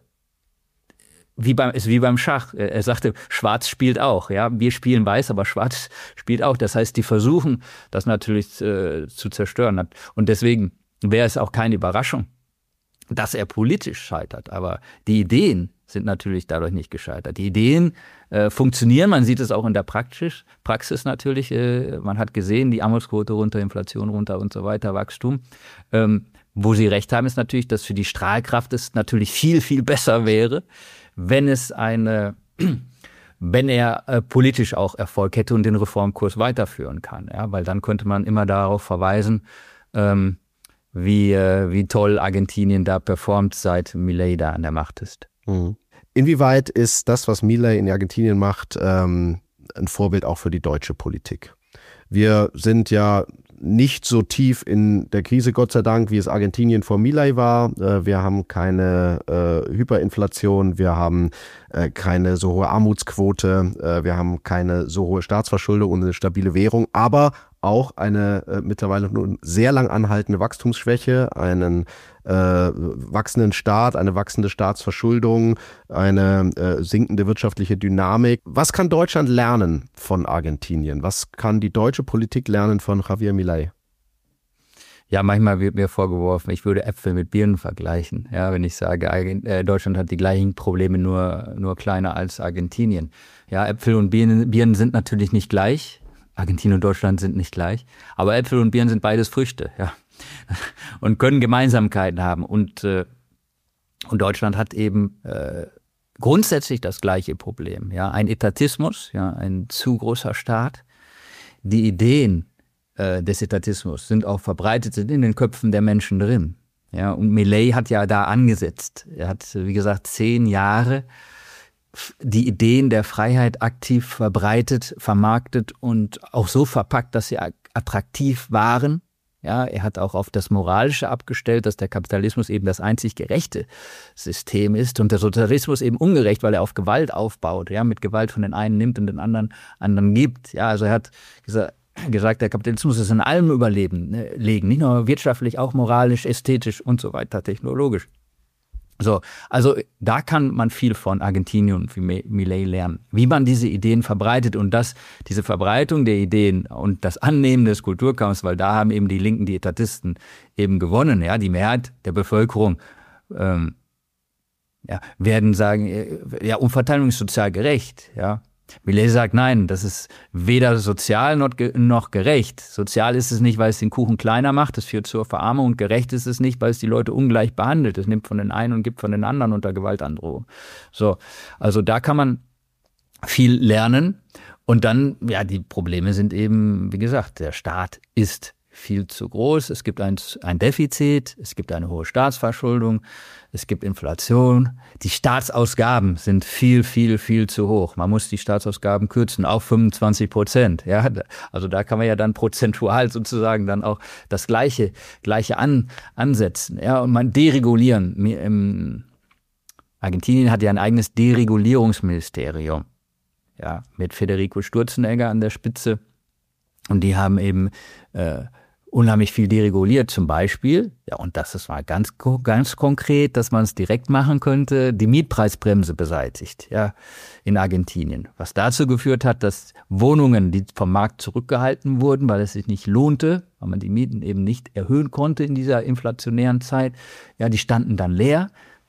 S1: Wie beim, ist wie beim Schach. Er sagte, Schwarz spielt auch. Ja, wir spielen Weiß, aber Schwarz spielt auch. Das heißt, die versuchen, das natürlich äh, zu zerstören. Und deswegen wäre es auch keine Überraschung, dass er politisch scheitert. Aber die Ideen sind natürlich dadurch nicht gescheitert. Die Ideen äh, funktionieren. Man sieht es auch in der Praxis, Praxis natürlich. Äh, man hat gesehen, die Armutsquote runter, Inflation runter und so weiter, Wachstum. Ähm, wo Sie recht haben, ist natürlich, dass für die Strahlkraft es natürlich viel, viel besser wäre, wenn es eine, wenn er äh, politisch auch Erfolg hätte und den Reformkurs weiterführen kann. Ja, weil dann könnte man immer darauf verweisen, ähm, wie, äh, wie toll Argentinien da performt, seit Milei da an der Macht ist.
S2: Mhm. Inwieweit ist das, was Milei in Argentinien macht, ähm, ein Vorbild auch für die deutsche Politik? Wir sind ja nicht so tief in der Krise, Gott sei Dank, wie es Argentinien vor Milei war. Wir haben keine äh, Hyperinflation, wir haben äh, keine so hohe Armutsquote, äh, wir haben keine so hohe Staatsverschuldung und eine stabile Währung, aber auch eine äh, mittlerweile nun sehr lang anhaltende Wachstumsschwäche, einen äh, wachsenden Staat, eine wachsende Staatsverschuldung, eine äh, sinkende wirtschaftliche Dynamik. Was kann Deutschland lernen von Argentinien? Was kann die deutsche Politik lernen von Javier Milei?
S1: Ja, manchmal wird mir vorgeworfen, ich würde Äpfel mit Birnen vergleichen. Ja, wenn ich sage, äh, Deutschland hat die gleichen Probleme, nur, nur kleiner als Argentinien. Ja, Äpfel und Birnen, Birnen sind natürlich nicht gleich. Argentinien und Deutschland sind nicht gleich, aber Äpfel und Birnen sind beides Früchte, ja, und können Gemeinsamkeiten haben. Und, äh, und Deutschland hat eben äh, grundsätzlich das gleiche Problem, ja, ein Etatismus, ja, ein zu großer Staat. Die Ideen äh, des Etatismus sind auch verbreitet, sind in den Köpfen der Menschen drin, ja. Und Milei hat ja da angesetzt. Er hat, wie gesagt, zehn Jahre die Ideen der Freiheit aktiv verbreitet, vermarktet und auch so verpackt, dass sie attraktiv waren. Ja, er hat auch auf das Moralische abgestellt, dass der Kapitalismus eben das einzig gerechte System ist und der Sozialismus eben ungerecht, weil er auf Gewalt aufbaut, ja, mit Gewalt von den einen nimmt und den anderen anderen gibt. Ja, also er hat gesagt, gesagt der Kapitalismus ist in allem überlegen, ne, legen, nicht nur wirtschaftlich, auch moralisch, ästhetisch und so weiter, technologisch. So, also da kann man viel von Argentinien und Milei lernen, wie man diese Ideen verbreitet und das, diese Verbreitung der Ideen und das Annehmen des Kulturkampfs, weil da haben eben die Linken, die Etatisten eben gewonnen, ja, die Mehrheit der Bevölkerung ähm, ja, werden sagen, ja, Umverteilung ist sozial gerecht, ja. Millet sagt, nein, das ist weder sozial noch gerecht. Sozial ist es nicht, weil es den Kuchen kleiner macht, das führt zur Verarmung, und gerecht ist es nicht, weil es die Leute ungleich behandelt. Es nimmt von den einen und gibt von den anderen unter Gewaltandrohung. So, also da kann man viel lernen. Und dann, ja, die Probleme sind eben, wie gesagt, der Staat ist viel zu groß. Es gibt ein, ein Defizit, es gibt eine hohe Staatsverschuldung, es gibt Inflation. Die Staatsausgaben sind viel, viel, viel zu hoch. Man muss die Staatsausgaben kürzen auf fünfundzwanzig Prozent. Ja, also da kann man ja dann prozentual sozusagen dann auch das Gleiche, Gleiche an, ansetzen. Ja, und man deregulieren. Im Argentinien hat ja ein eigenes Deregulierungsministerium. Ja, mit Federico Sturzenegger an der Spitze. Und die haben eben äh, unheimlich viel dereguliert, zum Beispiel, ja, und das ist mal ganz, ganz konkret, dass man es direkt machen könnte, die Mietpreisbremse beseitigt, ja, in Argentinien. Was dazu geführt hat, dass Wohnungen, die vom Markt zurückgehalten wurden, weil es sich nicht lohnte, weil man die Mieten eben nicht erhöhen konnte in dieser inflationären Zeit, ja, die standen dann leer.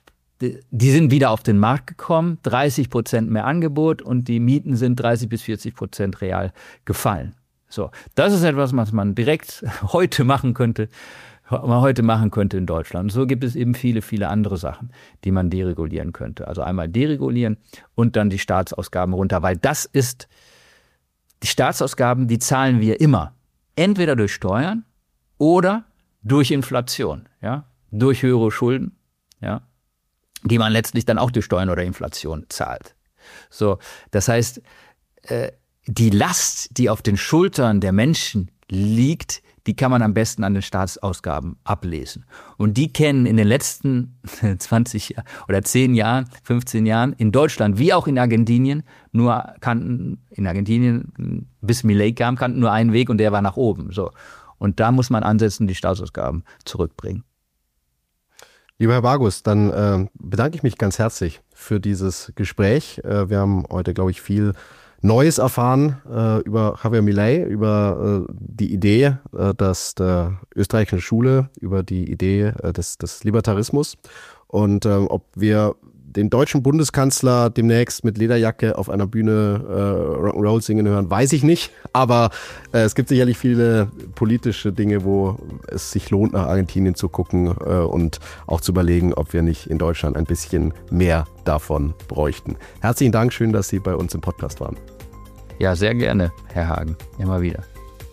S1: Die sind wieder auf den Markt gekommen, dreißig Prozent mehr Angebot, und die Mieten sind dreißig bis vierzig Prozent real gefallen. So, das ist etwas, was man direkt heute machen könnte, man heute machen könnte in Deutschland. So gibt es eben viele, viele andere Sachen, die man deregulieren könnte. Also einmal deregulieren und dann die Staatsausgaben runter, weil das ist, die Staatsausgaben, die zahlen wir immer. Entweder durch Steuern oder durch Inflation, ja, durch höhere Schulden, ja, die man letztlich dann auch durch Steuern oder Inflation zahlt. So, das heißt, äh, die Last, die auf den Schultern der Menschen liegt, die kann man am besten an den Staatsausgaben ablesen. Und die kennen in den letzten zwanzig oder zehn Jahren, fünfzehn Jahren in Deutschland wie auch in Argentinien nur kannten, in Argentinien bis Millet kam, kannten nur einen Weg, und der war nach oben. So. Und da muss man ansetzen, die Staatsausgaben zurückbringen.
S2: Lieber Herr Bargus, dann äh, bedanke ich mich ganz herzlich für dieses Gespräch. Äh, wir haben heute, glaube ich, viel Neues erfahren äh, über Javier Millet, über äh, die Idee äh, dass der österreichischen Schule, über die Idee äh, des, des Libertarismus, und äh, ob wir den deutschen Bundeskanzler demnächst mit Lederjacke auf einer Bühne äh, Rock'n'Roll singen hören, weiß ich nicht. Aber äh, es gibt sicherlich viele politische Dinge, wo es sich lohnt, nach Argentinien zu gucken äh, und auch zu überlegen, ob wir nicht in Deutschland ein bisschen mehr davon bräuchten. Herzlichen Dank, schön, dass Sie bei uns im Podcast waren.
S1: Ja, sehr gerne, Herr Hagen, immer wieder.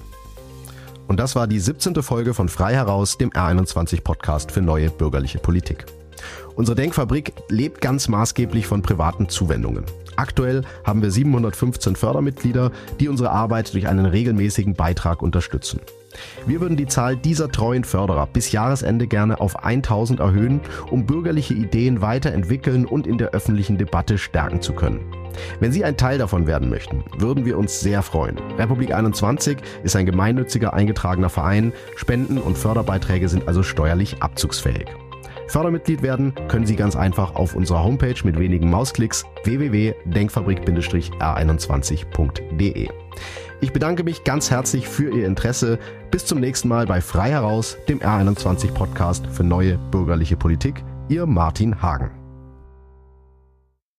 S2: Und das war die siebzehnte Folge von Frei heraus, dem R einundzwanzig Podcast für neue bürgerliche Politik. Unsere Denkfabrik lebt ganz maßgeblich von privaten Zuwendungen. Aktuell haben wir siebenhundertfünfzehn Fördermitglieder, die unsere Arbeit durch einen regelmäßigen Beitrag unterstützen. Wir würden die Zahl dieser treuen Förderer bis Jahresende gerne auf tausend erhöhen, um bürgerliche Ideen weiterentwickeln und in der öffentlichen Debatte stärken zu können. Wenn Sie ein Teil davon werden möchten, würden wir uns sehr freuen. Republik einundzwanzig ist ein gemeinnütziger eingetragener Verein, Spenden und Förderbeiträge sind also steuerlich abzugsfähig. Fördermitglied werden können Sie ganz einfach auf unserer Homepage mit wenigen Mausklicks w w w punkt denkfabrik R einundzwanzig punkt d e. Ich bedanke mich ganz herzlich für Ihr Interesse. Bis zum nächsten Mal bei Frei heraus, dem R einundzwanzig Podcast für neue bürgerliche Politik. Ihr Martin Hagen.